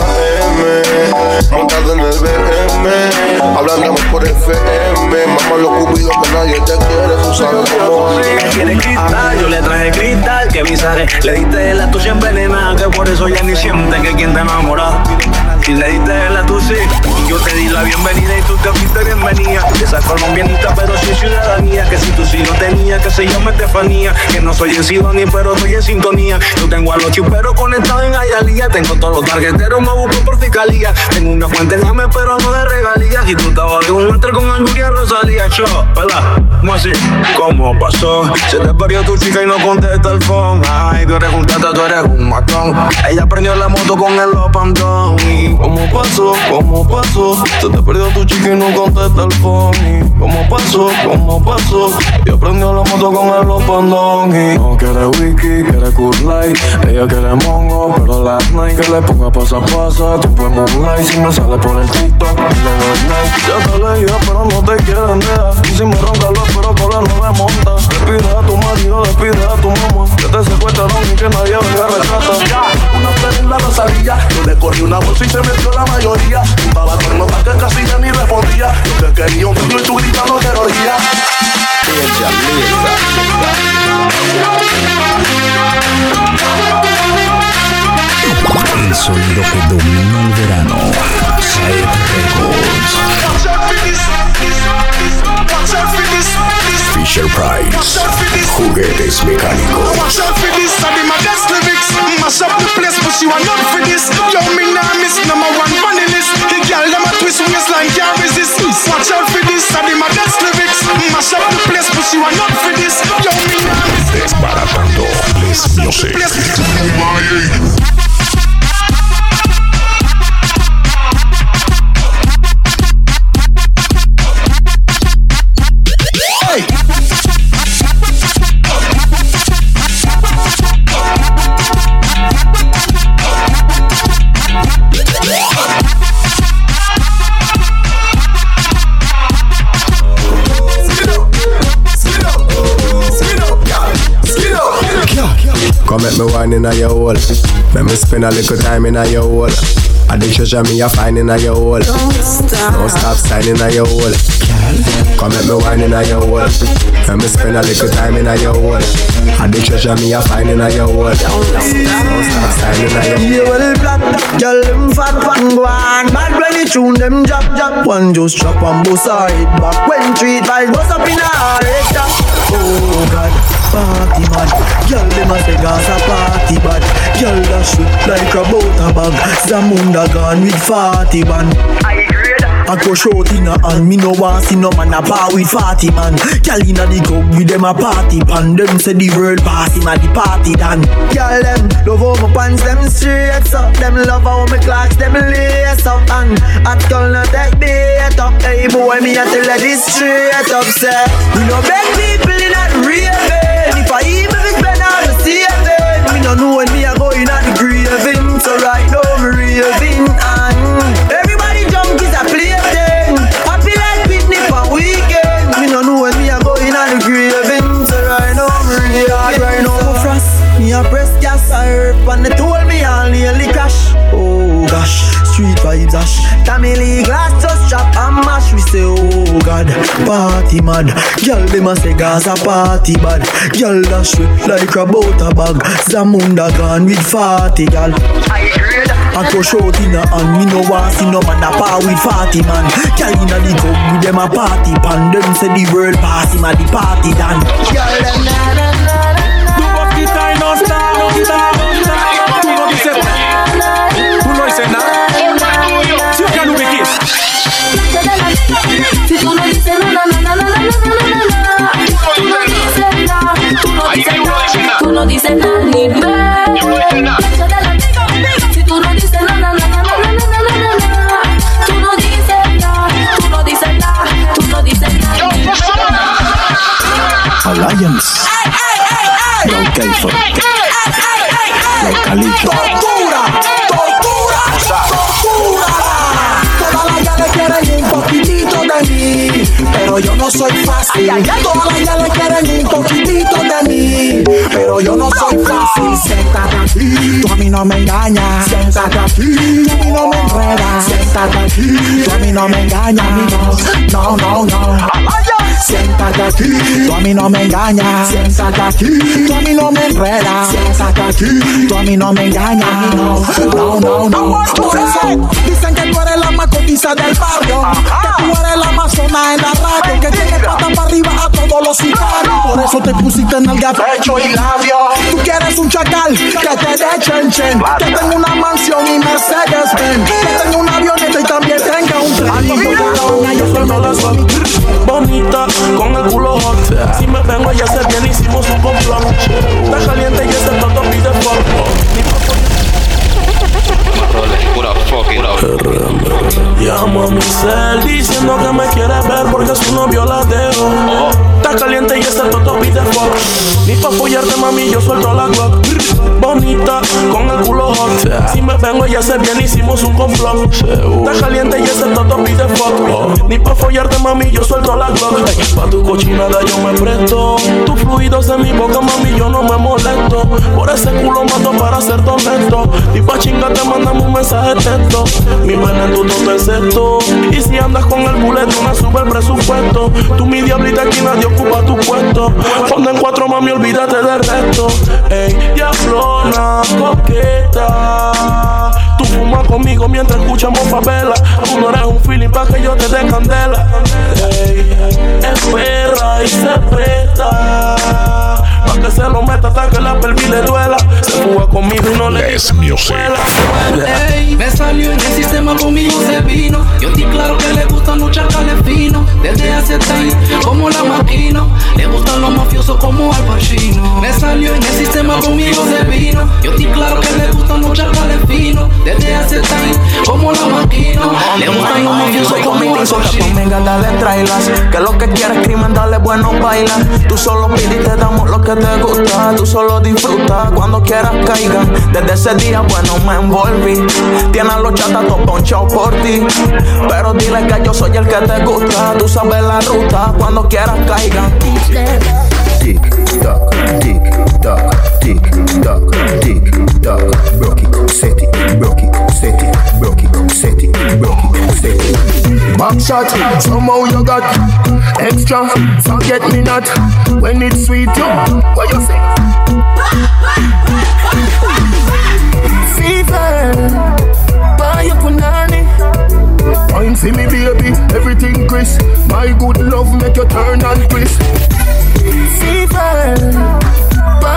M, montado en el B M, hablando por F M. Mamá lo cupido que nadie te quiere, tú sabes cómo es. Quiere cristal, yo le traje cristal, que visaje. Le diste la tuya envenenada, que por eso ya ni siente que quien te enamora. Si le diste la tu sí, yo te di la bienvenida y tú te fuiste bienvenida. Esa colombianita pero sin ciudadanía, que si tú sí no tenías, que se llama Estefanía. Que no soy en Sidonia pero estoy en sintonía. Yo tengo a los chuperos conectados en Ayalía. Tengo todos los tarjeteros, me busco por fiscalía. Tengo una fuente en Jame pero no de regalías. Y tú estabas de un monster con Anguria Rosalía. Yo, ¿verdad? ¿Cómo así? ¿Cómo pasó? Se te perdió tu chica y no contesta el phone. Ay, tú eres un tata, tú eres un matón. Ella prendió la moto con el Lopandón. ¿Cómo pasó? ¿Cómo pasó? Se te perdió tu chica y no contesta el phone. ¿Cómo pasó? ¿Cómo pasó? Ella prendió la moto con el Lopandón. No quiere wiki, quiere cool light. Ella quiere mongo, pero last night que le ponga pasa pasa. Tiempo en moonlight, si me sale por el TikTok, le doy like. Ya te leía, pero no te quieren dejar. Y si me ronca lo espero por la nueve monta. Despide a tu marido, despide a tu mamá. Que te secuestraron y que nadie venga a rescatar. Una pena en la Rosalía, yo le corrí una bolsa y se metió la mayoría. Estaba con nota que casi ya ni respondía. Yo que quería un título y tú gritando terroría. El sonido que domina el verano. Saed Records. Fisher Price, juguetes mecánicos. Watch out for this, I did my best lyrics. Mash up the place, but she want not for this. Yo, me nah miss number one funny list. The girl them a twist waistline, can't resist. Watch out for this, I did my best lyrics. Mash up the place, but she want not for this. Yo, me nah miss. Desbaratando Les Music. Come make me wine inna your hole. Let me spend a little time inna your hole. I the treasure me a find inna your hole. Don't stop, don't stop signing inna your hole. Come make me wine inna your hole. Let me spend a little time inna your hole. I the treasure me a find inna your hole. Don't stop signing inna your hole. Yeah, well, black, girl, them fat, one go on. Bad when it tune them jab, jab. One just drop and bust her head back. When treat vibes bust up in her head. Oh God. party mad. Girl them a say Gaza party bad. Girl that shit like a butter bag. Zamunda gone with forty band. I go short in a hand, me no want see no man a bar with forty man. Girl inna the club with them a party pan. Them say the world pass inna the party done. Girl them love how my pants them straight up. Them love how my clocks them lace up. And at girl no take bait up. Hey boy me a tell her this straight up. Say we no beg people in that raving. If I even spend all the saving, me no know when me a going at the graving. So right now me raving and everybody jump is a play. Happy like picnic on weekend. Me no know when me a going on the graving. So right now I'm really hard. Right now I'm frost. Me a press gas I herb and they told me I'll nearly crash. Oh gosh, street vibes ash. Tammy glass just chop and mash. We say oh God, party mad. Girl them a say Gaza party bad. Girl that shit like a butter bag. Zamunda gone with forty gal. I go short in a hand, me no want see no man a par with forty man. Girl inna the club with them a party pan. Them say the world pass him a the party done. Girl them na na na na. Tu vas quitar y no está, no está, no está. Tú no dices nada, tú no dices nada. Si yo ya no me quieres. Si tú no dices nada, na na na na na na na. Tú no dices nada, tú no dices nada, tú no dices nada ni ve. Tú no dices nada, na, na, na, na, na, na, na, na. Tú no dices nada, tú no dices nada, tú no dices nada. Alliance. Yo, Keifer. Yo, Calito. Tortura, tortura, tortura. Todas las yales quieren un poquitito de mí, pero yo no soy fácil. Todas las yales quieren un poquitito de mí, pero yo no soy fácil. Siéntate aquí, tú a mí no me engañas. Siéntate aquí, tú a mí no me enredas. Siéntate aquí, tú a mí no me engañas. No, no, no. Siéntate aquí, tú a mí no me engañas. Siéntate aquí, tú a mí no me enredas. Siéntate aquí, tú a mí no me engañas. No, no, no. Por eso dicen que tú eres la más cotiza del barrio, que tú eres la más zona en la radio, que tienes pata para arriba a todos los sicarios. Por eso te pusiste en el pecho y labio. Tú quieres un chacal que te dé chen chen, que tenga una mansión y Mercedes Benz, que tenga una avioneta y también tenga un tren. Yo suelto la suave, bonita, con el culo hot. Si me vengo ella se bien, hicimos un complot. Está caliente y ese toto pide fuck. Pura fucking Llamo a mi cel diciendo que me quiere ver porque su novio la dejó. Está caliente y ese toto pide fuck. Ni pa' follarte mami yo suelto la Glock. Bonita, con el culo hot. Si me vengo ella se bien, hicimos un complot. Está caliente y ese toto pide fuck. Ni pa' follarte mami yo suelto la Glock. Pa' tu cochinada yo me presto. Tus fluidos en mi boca mami yo no me molesto. Por ese culo mato para ser honesto. Ni pa' chingarte mandame un mensaje de texto. Mi veneno tú no te acepto. Y si andas con el bullet una sube el presupuesto. Tú mi diablita aquí nadie ocupa tu puesto. Cuando en cuatro mami olvídate del resto. Ey, diablona, coqueta. Tú fumas conmigo mientras escuchamos favela. Tú no eres un feeling pa' que yo te dé candela. Ey, es perra y se presta pa' que se lo meta hasta que la pelvis le duela. Se fuga conmigo y no le es music. Ey, me salió en el sistema conmigo se vino. Yo estoy claro que le gustan los chacales finos. Desde hace tiempo como la maquino. Le gustan los mafiosos como Al Pacino. Me salió en el sistema conmigo se vino. Yo estoy claro que le gustan los chacales finos. Desde hace tiempo como la maquino. Le gustan los mafiosos como Al Pacino. Conmigo dale trailas, que lo que quieres crimen dale bueno baila. Tú solo pides y te damos lo que te gusta. Tú solo disfruta cuando quieras caigan. Desde ese día bueno me envolví. Tienes los chatatos ponchados por ti, pero dile que yo soy el que te gusta. Tú sabes la ruta cuando quieras caigan. Tick tock, tick tock, tick tock, tick tock. Broke it, set it, broke it, set it, broke it, set it, broke it, set it. Back shot, somehow you got extra. Forget me not when it's sweet. You, what you say? Fever, buy your punani. Wine see me baby, everything crisp. My good love make you turn and twist. Fever,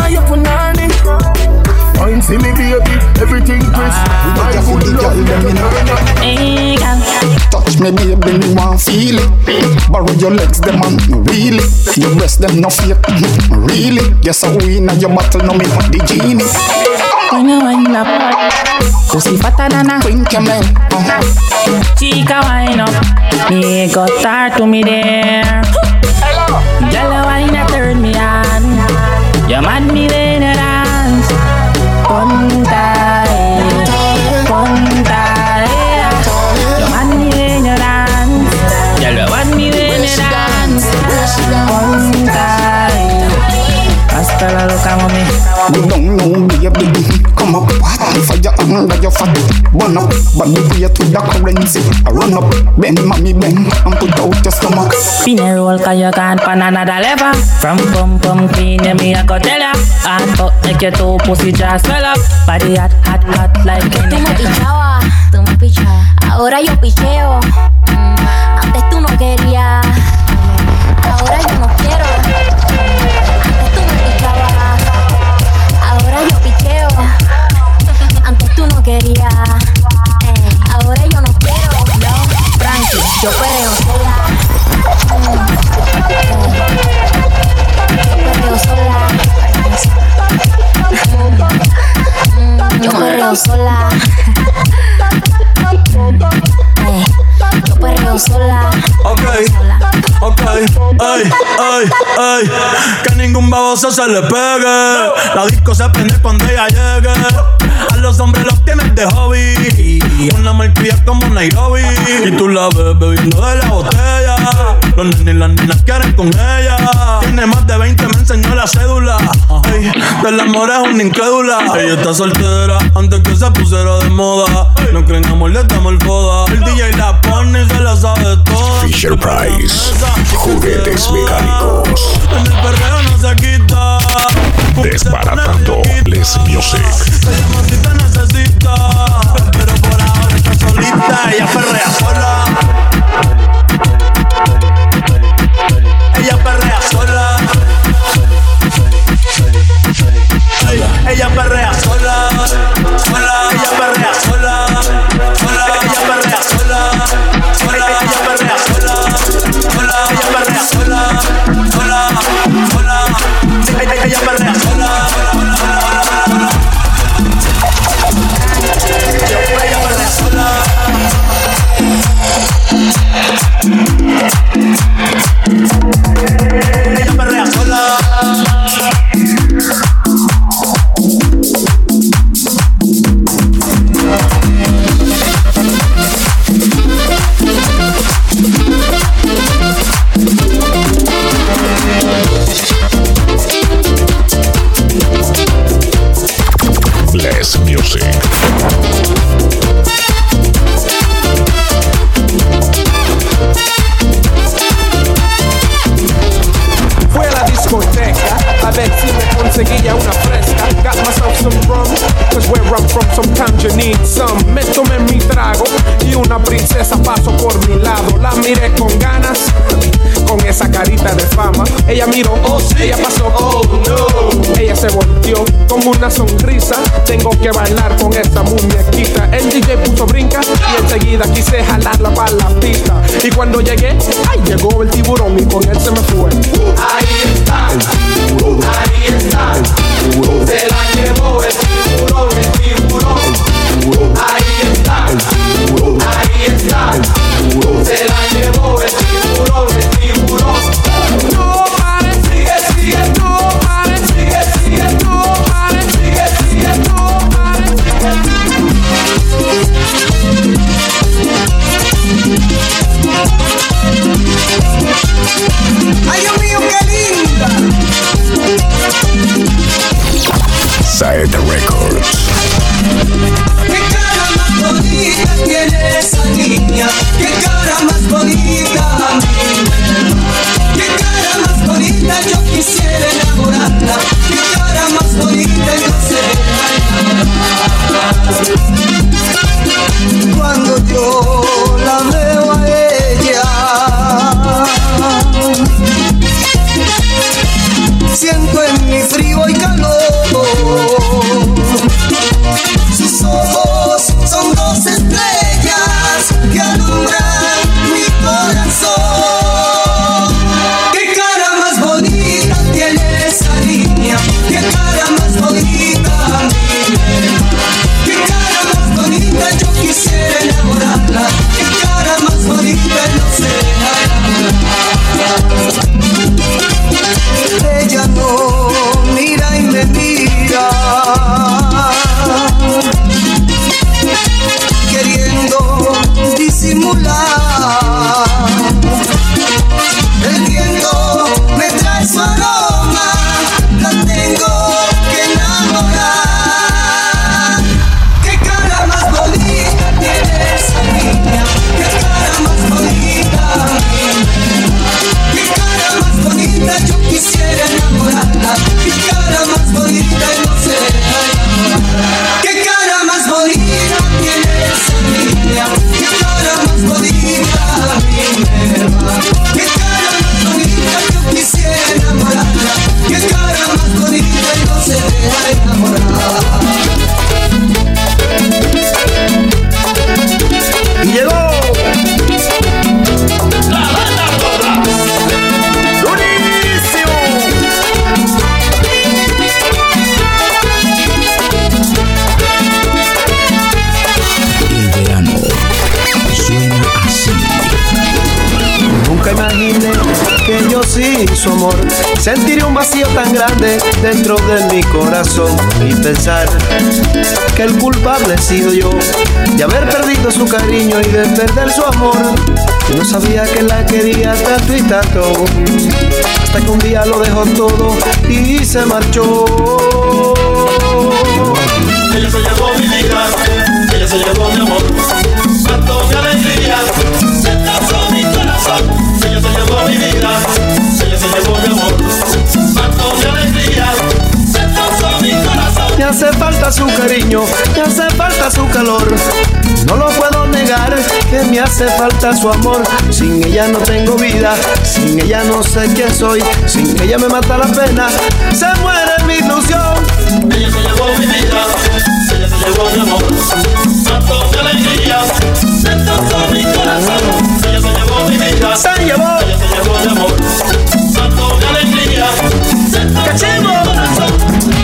buy you punani. Fine, see me baby, everything crisp. My good love, hey, girl. Touch me baby, me want feel it. Borrow your legs, them and really. Your breast, them no fake, really. Yes, I win at your battle, no me not the genie. When you wind up, pussy fatter than a queen camel. Chica wind up, me got start to me there. Girl, wine a turn me on. You mad me when you dance. Ponta, ponta, you mad me when you dance. Girl, you mad me when you dance. Ponta, hasta la loca mami. You don't know baby, come up, fire under your fat. Burn up, but the way to the currency. I run up, bend mommy bend, and put out your stomach. Spin a roll cause you can't pan another level. From pum pum clean, yeah, me I go tell ya. Hot fuck make your two pussy just swell up. Body hot, hot, hot like any. Tú me pichabas, tú me pichabas. Ahora yo picheo. Mm, antes tú no querías. Ahora yo no quiero. Antes tú me pichabas. Ahora yo picheo. Antes tú no querías. Eh, ahora yo no quiero. No, tranqui, yo perreo sola. Mm, eh, yo perreo sola. Mm, yo perreo sola. Eh, yo perreo sola. Ok, ok, ay, ay, ay. Que ningún baboso se le pegue. La disco se prende cuando ella llegue. A los hombres los tienes de hobby. Una malcria como Nairobi. Y tú la ves bebiendo de la botella. Los nenes y las nenas quieren con ella. Tiene más de veinte, me enseñó la cédula. Ay, del amor es una incrédula. Ella está soltera antes que se pusiera de moda. No creen amor, le damos el foda. El D J la pone y se la sabe toda. Fisher Price, juguetes mecánicos. En el perreo no se quita. Desbaratando Les Music. Si te necesita, pero por ahora está solita. Ella perrea sola. Ella perrea sola. Ella perrea sola. Sola. Ella perrea sola. Sola. Ella perrea sola. Sola. Ella perrea sola. Sola. Ella perrea sola. Sola. Sola. Ella perrea sola. Ella perrea sola. Les Music. Fui a la discoteca a ver si me conseguía una fresca. Got myself some rum, cause where I'm from sometimes you need some. Me tomé mi trago y una princesa pasó por mi lado. La miré con ganas, con esa carita de fama. Ella miró, oh sí, ella pasó, oh no. Ella se volteó con una sonrisa. Tengo que bailar con esa muñequita. El D J puso brinca y enseguida quise jalarla para la pista. Y cuando llegué, ay, llegó el tiburón y con él se me fue. Ahí está, el tiburón, ahí está, el tiburón. Se la llevó el tiburón, el tiburón, el tiburón. Ahí está, el tiburón, ahí está, el tiburón. Se la llevó el tiburón, el tiburón. No pares, sigue, sigue, no pares, sigue, sigue, no pares, sigue, sigue, no pares, Ay, Dios mío, qué linda. Saed Records. Qué cara más bonita tiene esa niña. Qué cara más bonita, qué cara más bonita, yo quisiera enamorarla. Qué cara más bonita, yo sé enamorarla. Cuando yo la veo a ella, siento en mi frío y calor. imagine que yo sí su amor, sentiré un vacío tan grande dentro de mi corazón y pensar que el culpable he sido yo de haber perdido su cariño y de perder su amor. No sabía que la quería tanto y tanto, hasta que un día lo dejó todo y se marchó. Ella se llevó mi vida, ella se llevó mi amor, cuánto mi alegría, se trazó mi corazón. Ella se llevó mi vida, ella se llevó mi amor, cuánto mi alegría, se trazó mi corazón. Me hace falta su cariño, me hace falta su calor, no lo puedo negar que me hace falta su amor. Sin ella no tengo vida, sin ella no sé quién soy, sin ella me mata la pena, se muere mi ilusión. Ella se llevó mi vida, ella se llevó mi amor, cuánto mi alegría, se trazó mi corazón. Ella se llevó mi vida, se llevó, ella se llevó mi amor, cuánto mi alegría, se trazó mi corazón.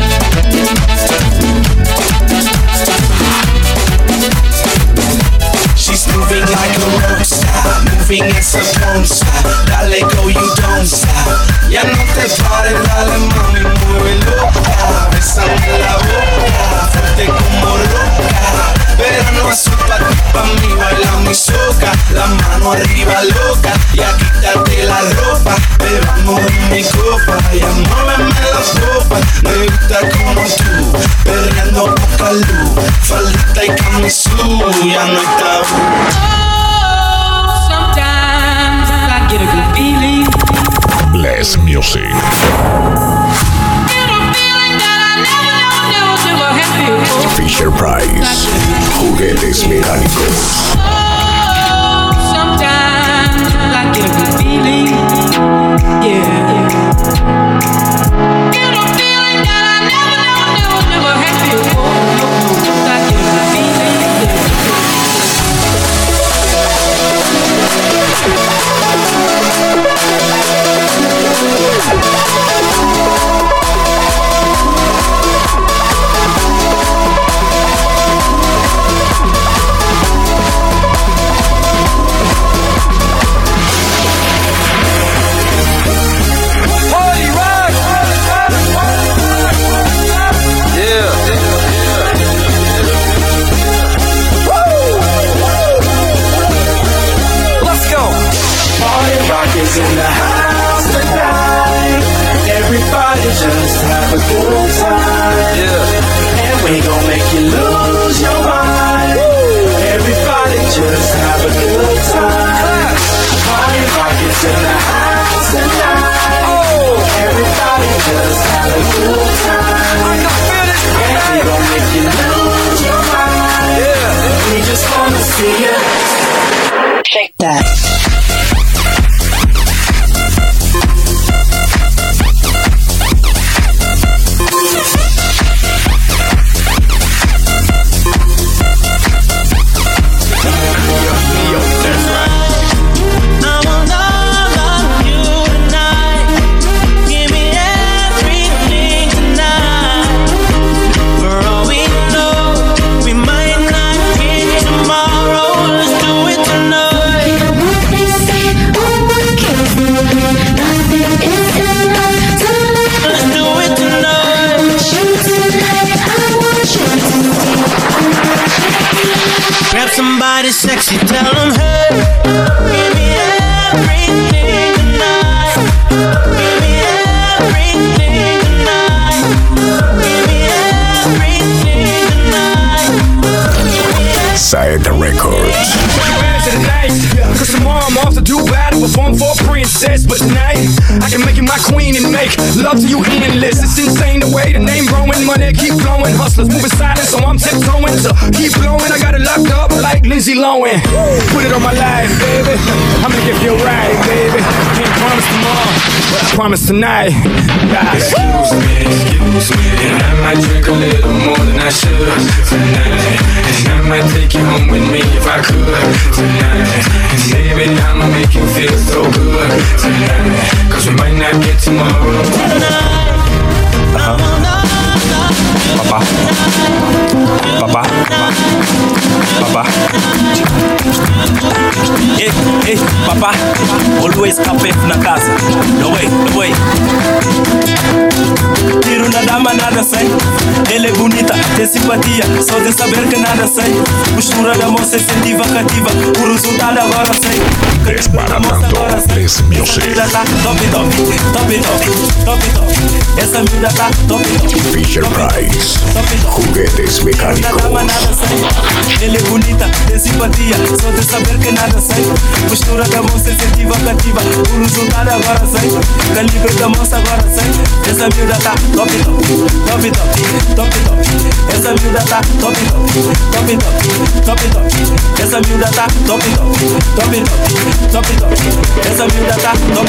She's moving like a rock star, moving as a porn star. Dale go, you don't stop. Ya no te pares, dale mami, muévelo. Bésame la boca, fuerte como roca. Verano azul pa' ti, pa' mí, baila mi soca. La mano arriba loca, ya quítate la ropa. Bebamos en mi copa, ya muéveme la copa. Me gusta como tú, perreando poca luz. Faldita y camisú, ya no hay tabú. Oh, sometimes I get a good feeling. Bless Music. Fisher Price, juguetes mecánicos. Oh, sometimes I get a good feeling. Yeah. Get a feeling that I never, never, never, never had before. I get a good feeling. Is in the house tonight. Everybody just have a good time. Yeah. And we gon' make you lose your mind. Woo. Everybody just have a good time. Party rock is in the house tonight. Oh. Everybody just have a good time. And we gon' make you lose your mind. Yeah. We just wanna see you shake that. Somebody sexy, tell them, hey, give me everything tonight. Give me everything tonight. Give me everything tonight. Saeta Records. Cause tomorrow I'm off to do battle, perform for a princess. But tonight, I can make you my queen and make love to you endless. It's insane the way the name growing, money keep flowing. Hustlers moving silent, so I'm tiptoeing. So keep blowing, I got it locked up like Lindsay Lohan. Put it on my life, baby. I'm gonna give you a ride, baby. Can't promise tomorrow, but I promise tonight. God. Excuse me, excuse me, and I might drink a little more than I should tonight. And I might take you home with me if I could tonight. And baby, I'ma make you feel so good tonight. Cause we might not get tomorrow. Uh-huh. Papa, papa, papa. Hey, hey, papa. Always capef una casa. No way, no way. Quiero una dama, nada sé. Ela é bonita, tem simpatia, só de saber que nada sei. Postura da moça é sentiva, cativa. O resultado agora sei. Desbaratando this music. Essa miúda tá top, top, top, top, top, top. Essa miúda tá top, top. Fisher Price, juguetes mecánicos. Ela é bonita, tem simpatia, só de saber que nada sei. Postura da moça é sentiva, cativa. O resultado agora sei. Calibre da moça agora sei. Essa miúda tá top, top, top, top, top, top. Essa miúda tá top, top, top, top, top, top. Essa miúda tá top, top, top, top, top, top. Essa miúda tá top,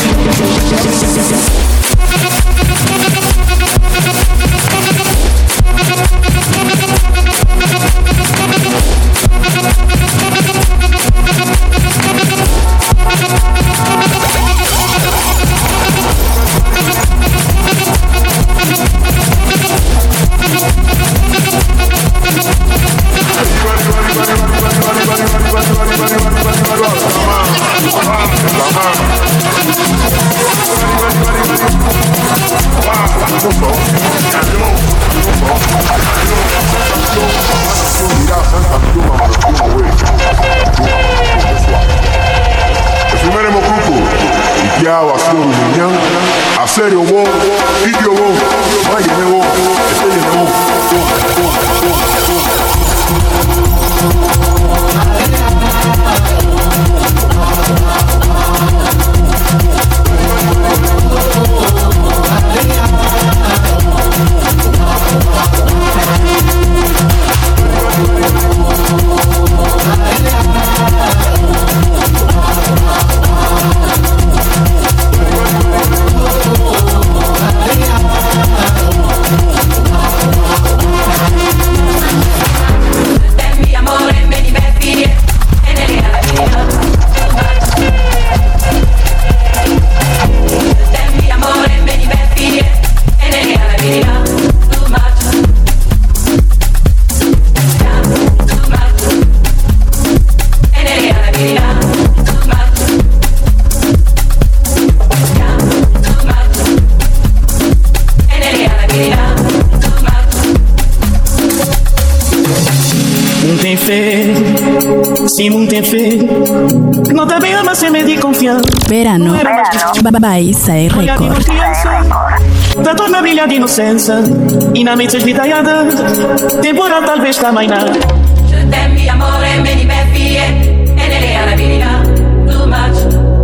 a sério, vou, vídeo, vou, vai, eu vou, este eu vou. Si mundo tem fé, não te veas más se me di confianza. Verano, by Sai Record. Da torna brilha de inocência e na mente esvitalhada, temporal talvez tá mais nada. Je t'aime, mi amore, me di me fie, e nelle alla verità, too much.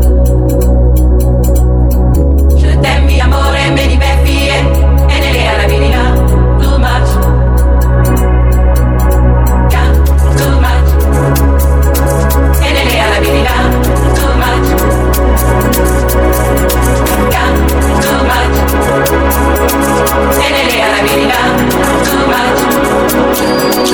Je t'aime, mi amore, me di me fie, e nelle alla verità, too much. Yeah, too much. E nelle alla verità, too much. Yeah, too much. E nelle alla verità, too much.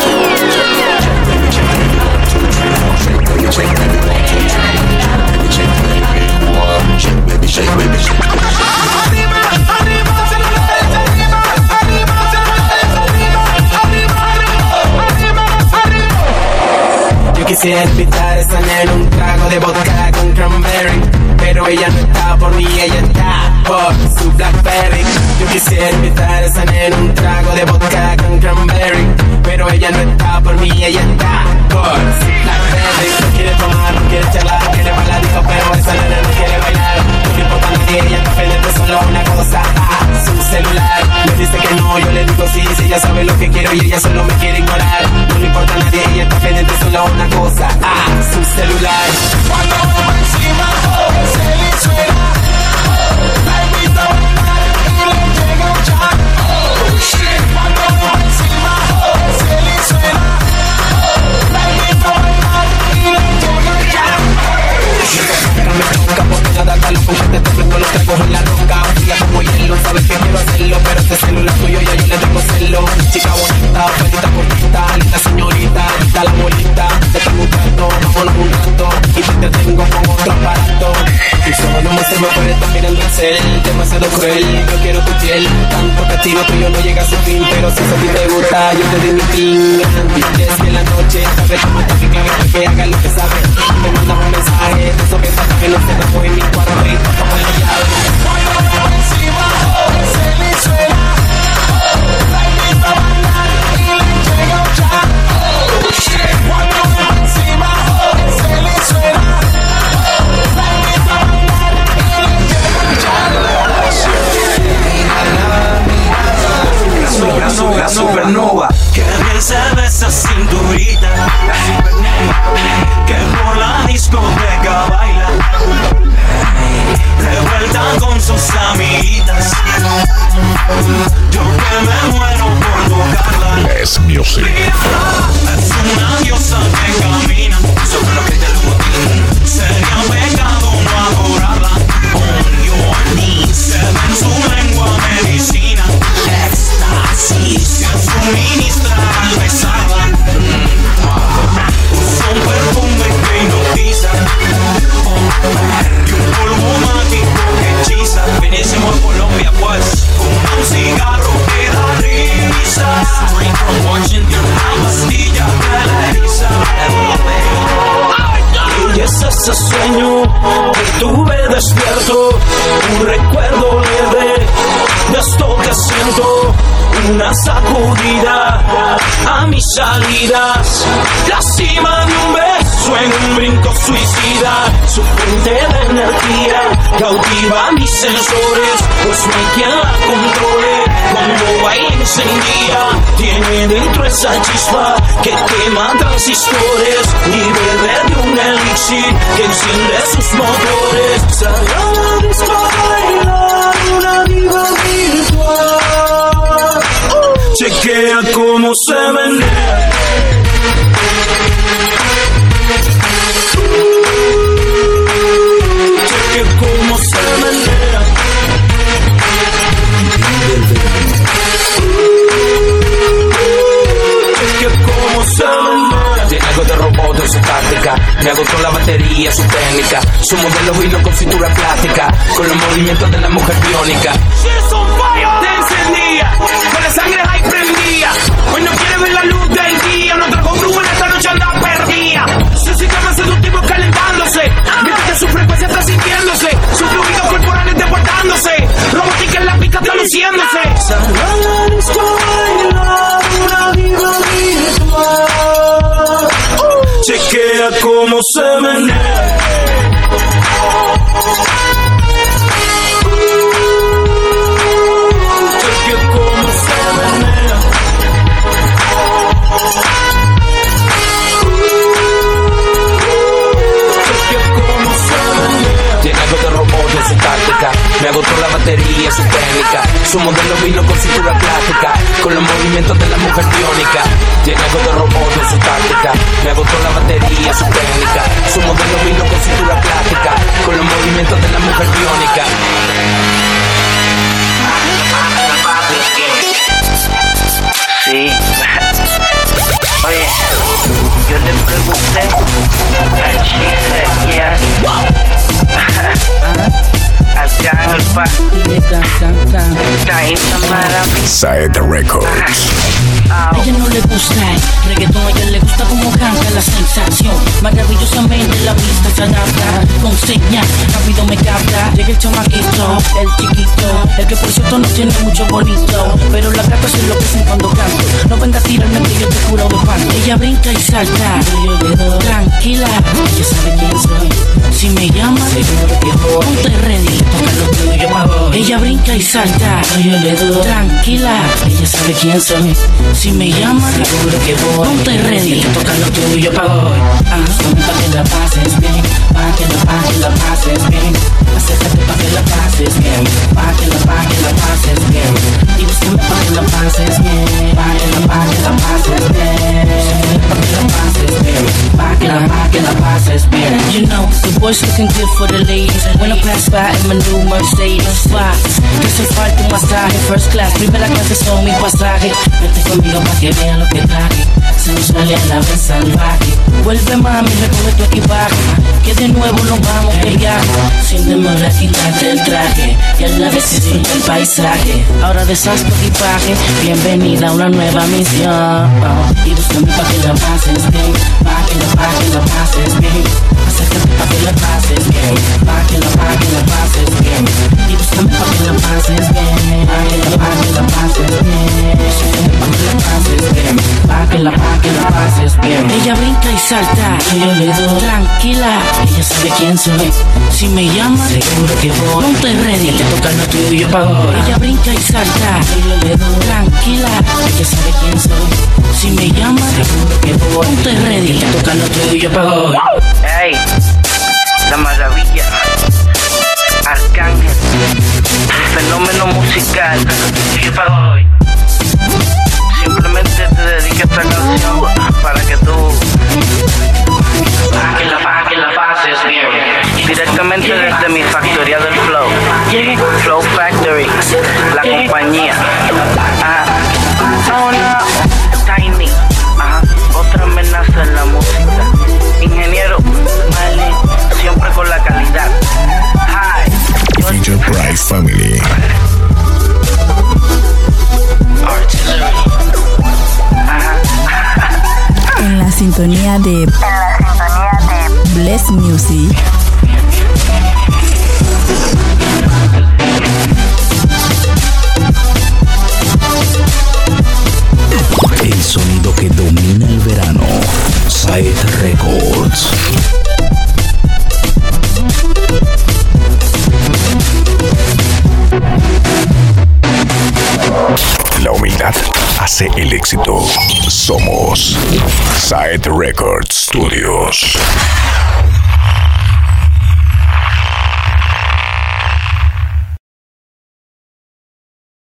Yo quisiera invitar a esa nena un trago de vodka con cranberry, pero ella no está por mí, ella está por su Blackberry. Yo quisiera invitar a esa nena un trago de vodka con cranberry, pero ella no está por mí, ella está por su Blackberry. No quiere tomar, no quiere charlar, quiere bailar, dijo, pero esa nena no quiere bailar. No le importa a nadie, ella está pendiente solo una cosa, ah, su celular. Me dice que no, yo le digo sí, si ella sabe lo que quiero y ella solo me quiere ignorar. No le importa a nadie, ella está pendiente solo una cosa, ah, su celular. Cuando va encima, se le suena, la invito a bailar y le llega un chat. Oh shit. Cuando va encima, se le suena, la invito a bailar y le llega un chat. Me toca porque nada tal como me parece mirando el cel, demasiado cruel. Yo quiero tu piel, tanto castigo tuyo no llega a su fin. Pero si eso a ti te gusta, yo te doy mi pinga. Es que en la noche sabes cómo está que clave, que haga lo que sabe. Me mandas un mensaje, de eso que pasa que no se recoge en mi cuarto y tocamos la llave. Encima, se le suena, la invita a bailar y le llega ya. Cuando me encima, se le suena, la invita a bailar y le llega ya. La, la supernova, que bien se ve esa cinturita, la supernova, que por la discoteca baila, revuelta con sus amiguitas. Yo que me muero por tocarla. Es music. Es una diosa que camina sobre los que te lo botín. Sería pecado no adorarla. On your knees, se ve en su lengua medicina. Éxtasis que suministra al besarla. Usa un perfume que hipnotiza y un polvo mágico que hechiza. Venimos a Colombia pues con un cigarro que da risa. Straight from Washington, la pastilla que la eriza. Y es ese sueño que tuve despierto, un recuerdo leve de esto que siento, una sacudida a mis salidas, la cima de un beso en un brinco suicida, su fuente de energía cautiva mis sensores, pues no hay quien la controle, cuando baila encendida, tiene dentro esa chispa que quema transistores y bebe de un elixir que enciende sus motores. Salió a la disco a bailar una diva virtual. Chequea cómo se menea. Chequea cómo se menea. Chequea cómo se menea. Tiene algo de robot en su táctica, me agotó la batería, su técnica, su modelo vino con cintura plástica, con los movimientos de la mujer biónica. She's on fire, te encendía, con la sangre ahí prendía. Hoy no quiere ver la luz del día, no trajo brujo en esta noche anda perdida. Su sistema seductivo calentándose, mientras que su frecuencia está sintiéndose, sus fluidos corporales desbordándose, robótica en la pista está luciéndose. Salió a la disco a bailar una diva virtual. Chequea cómo se menea. Chequea cómo se menea. Chequea cómo se menea. Tiene algo de robot en su táctica, me agotó la batería, su técnica, su modelo vino con cintura plástica, con los movimientos de la mujer biónica. Tiene algo de robot en su táctica, me agotó la batería, su técnica, su modelo vino con cintura plástica, con los movimientos de la mujer biónica. Sí. Oye, yo le pregunté and she said yes. Allá en el parque está esa maravilla. Side Records. A ella no le gusta el reggaetón, a ella le gusta como canta la sensación. Maravillosamente la vista se adapta, con señas, rápido me capta. Llega el chamaquito, el chiquito, el que por cierto no tiene mucho bonito, pero la gata se enloquecen cuando canto. No venga a tirarme que yo te juro de pan. Ella brinca y salta, yo le doy tranquila, ella sabe quién soy. Si me llama, seguro que voy. Ponte ready, toca lo tuyo pa' voy. Ella brinca y salta, yo le doy tranquila, ella sabe quién soy. Si me llama, seguro que voy. Ponte ready, toca lo tuyo pa' hoy. Ah, pa' que la pases bien, pa' que la, pa' que la pases bien. Acércate pa' que la pases bien, pa' que la, pa' que la pases bien. Y búscame pa' que la pases bien, pa' que la, pa' que la pases bien. Pa' que la pases bien, pa' que la, pa' que la pases bien. You know, the boys Always looking good for the ladies. When I pass by in my new Mercedes. Why? Que hace falta un masaje. First class, primera clase son mi pasaje. Vete conmigo pa' que vean lo que traje. Sensual y a la vez salvaje. Vuelve mami, recoge tu equipaje. Que de nuevo nos vamos de viaje. Sin demora quitarte el traje. Y a la vez disfruta el paisaje. Ahora deshaz tu equipaje. Bienvenida a una nueva misión. Y búscame pa' que la pases bien. Pa' que la, pa' que la pases bien. Acércate pa' que la pases bien. Pa' que la, pa' que la pases bien. Y búscame pa' que la pases bien. Pa' que la, pa' que la pases bien. Pa' que la pases bien. Pa' que la, pa' que la pases bien. Ella brinca y salta, yo le doy tranquila. Ella sabe quién soy. Si me llama, seguro que voy. Ponte ready, te toca lo tuyo y yo pago. Ella brinca y salta, yo le doy tranquila. Ella sabe quién soy. Si me llama, seguro que voy. Ponte ready, te toca lo tuyo y yo pago. Ey, la maravilla, Arcángel, el fenómeno musical. Yo pago hoy. Simplemente te dedico esta canción para que tú para que la, para que la pases bien. Directamente desde mi factoría del Flow, Flow Factory, la compañía. Ah, oh no, Tiny, ajá, otra amenaza en la música. Ingeniero, Mali, siempre con la calidad. Hi, Feature Price Family. Artillery. En la sintonía de Bless Music. El sonido que domina el verano. Side Records. La humildad hace el éxito. Somos Side Records Studios.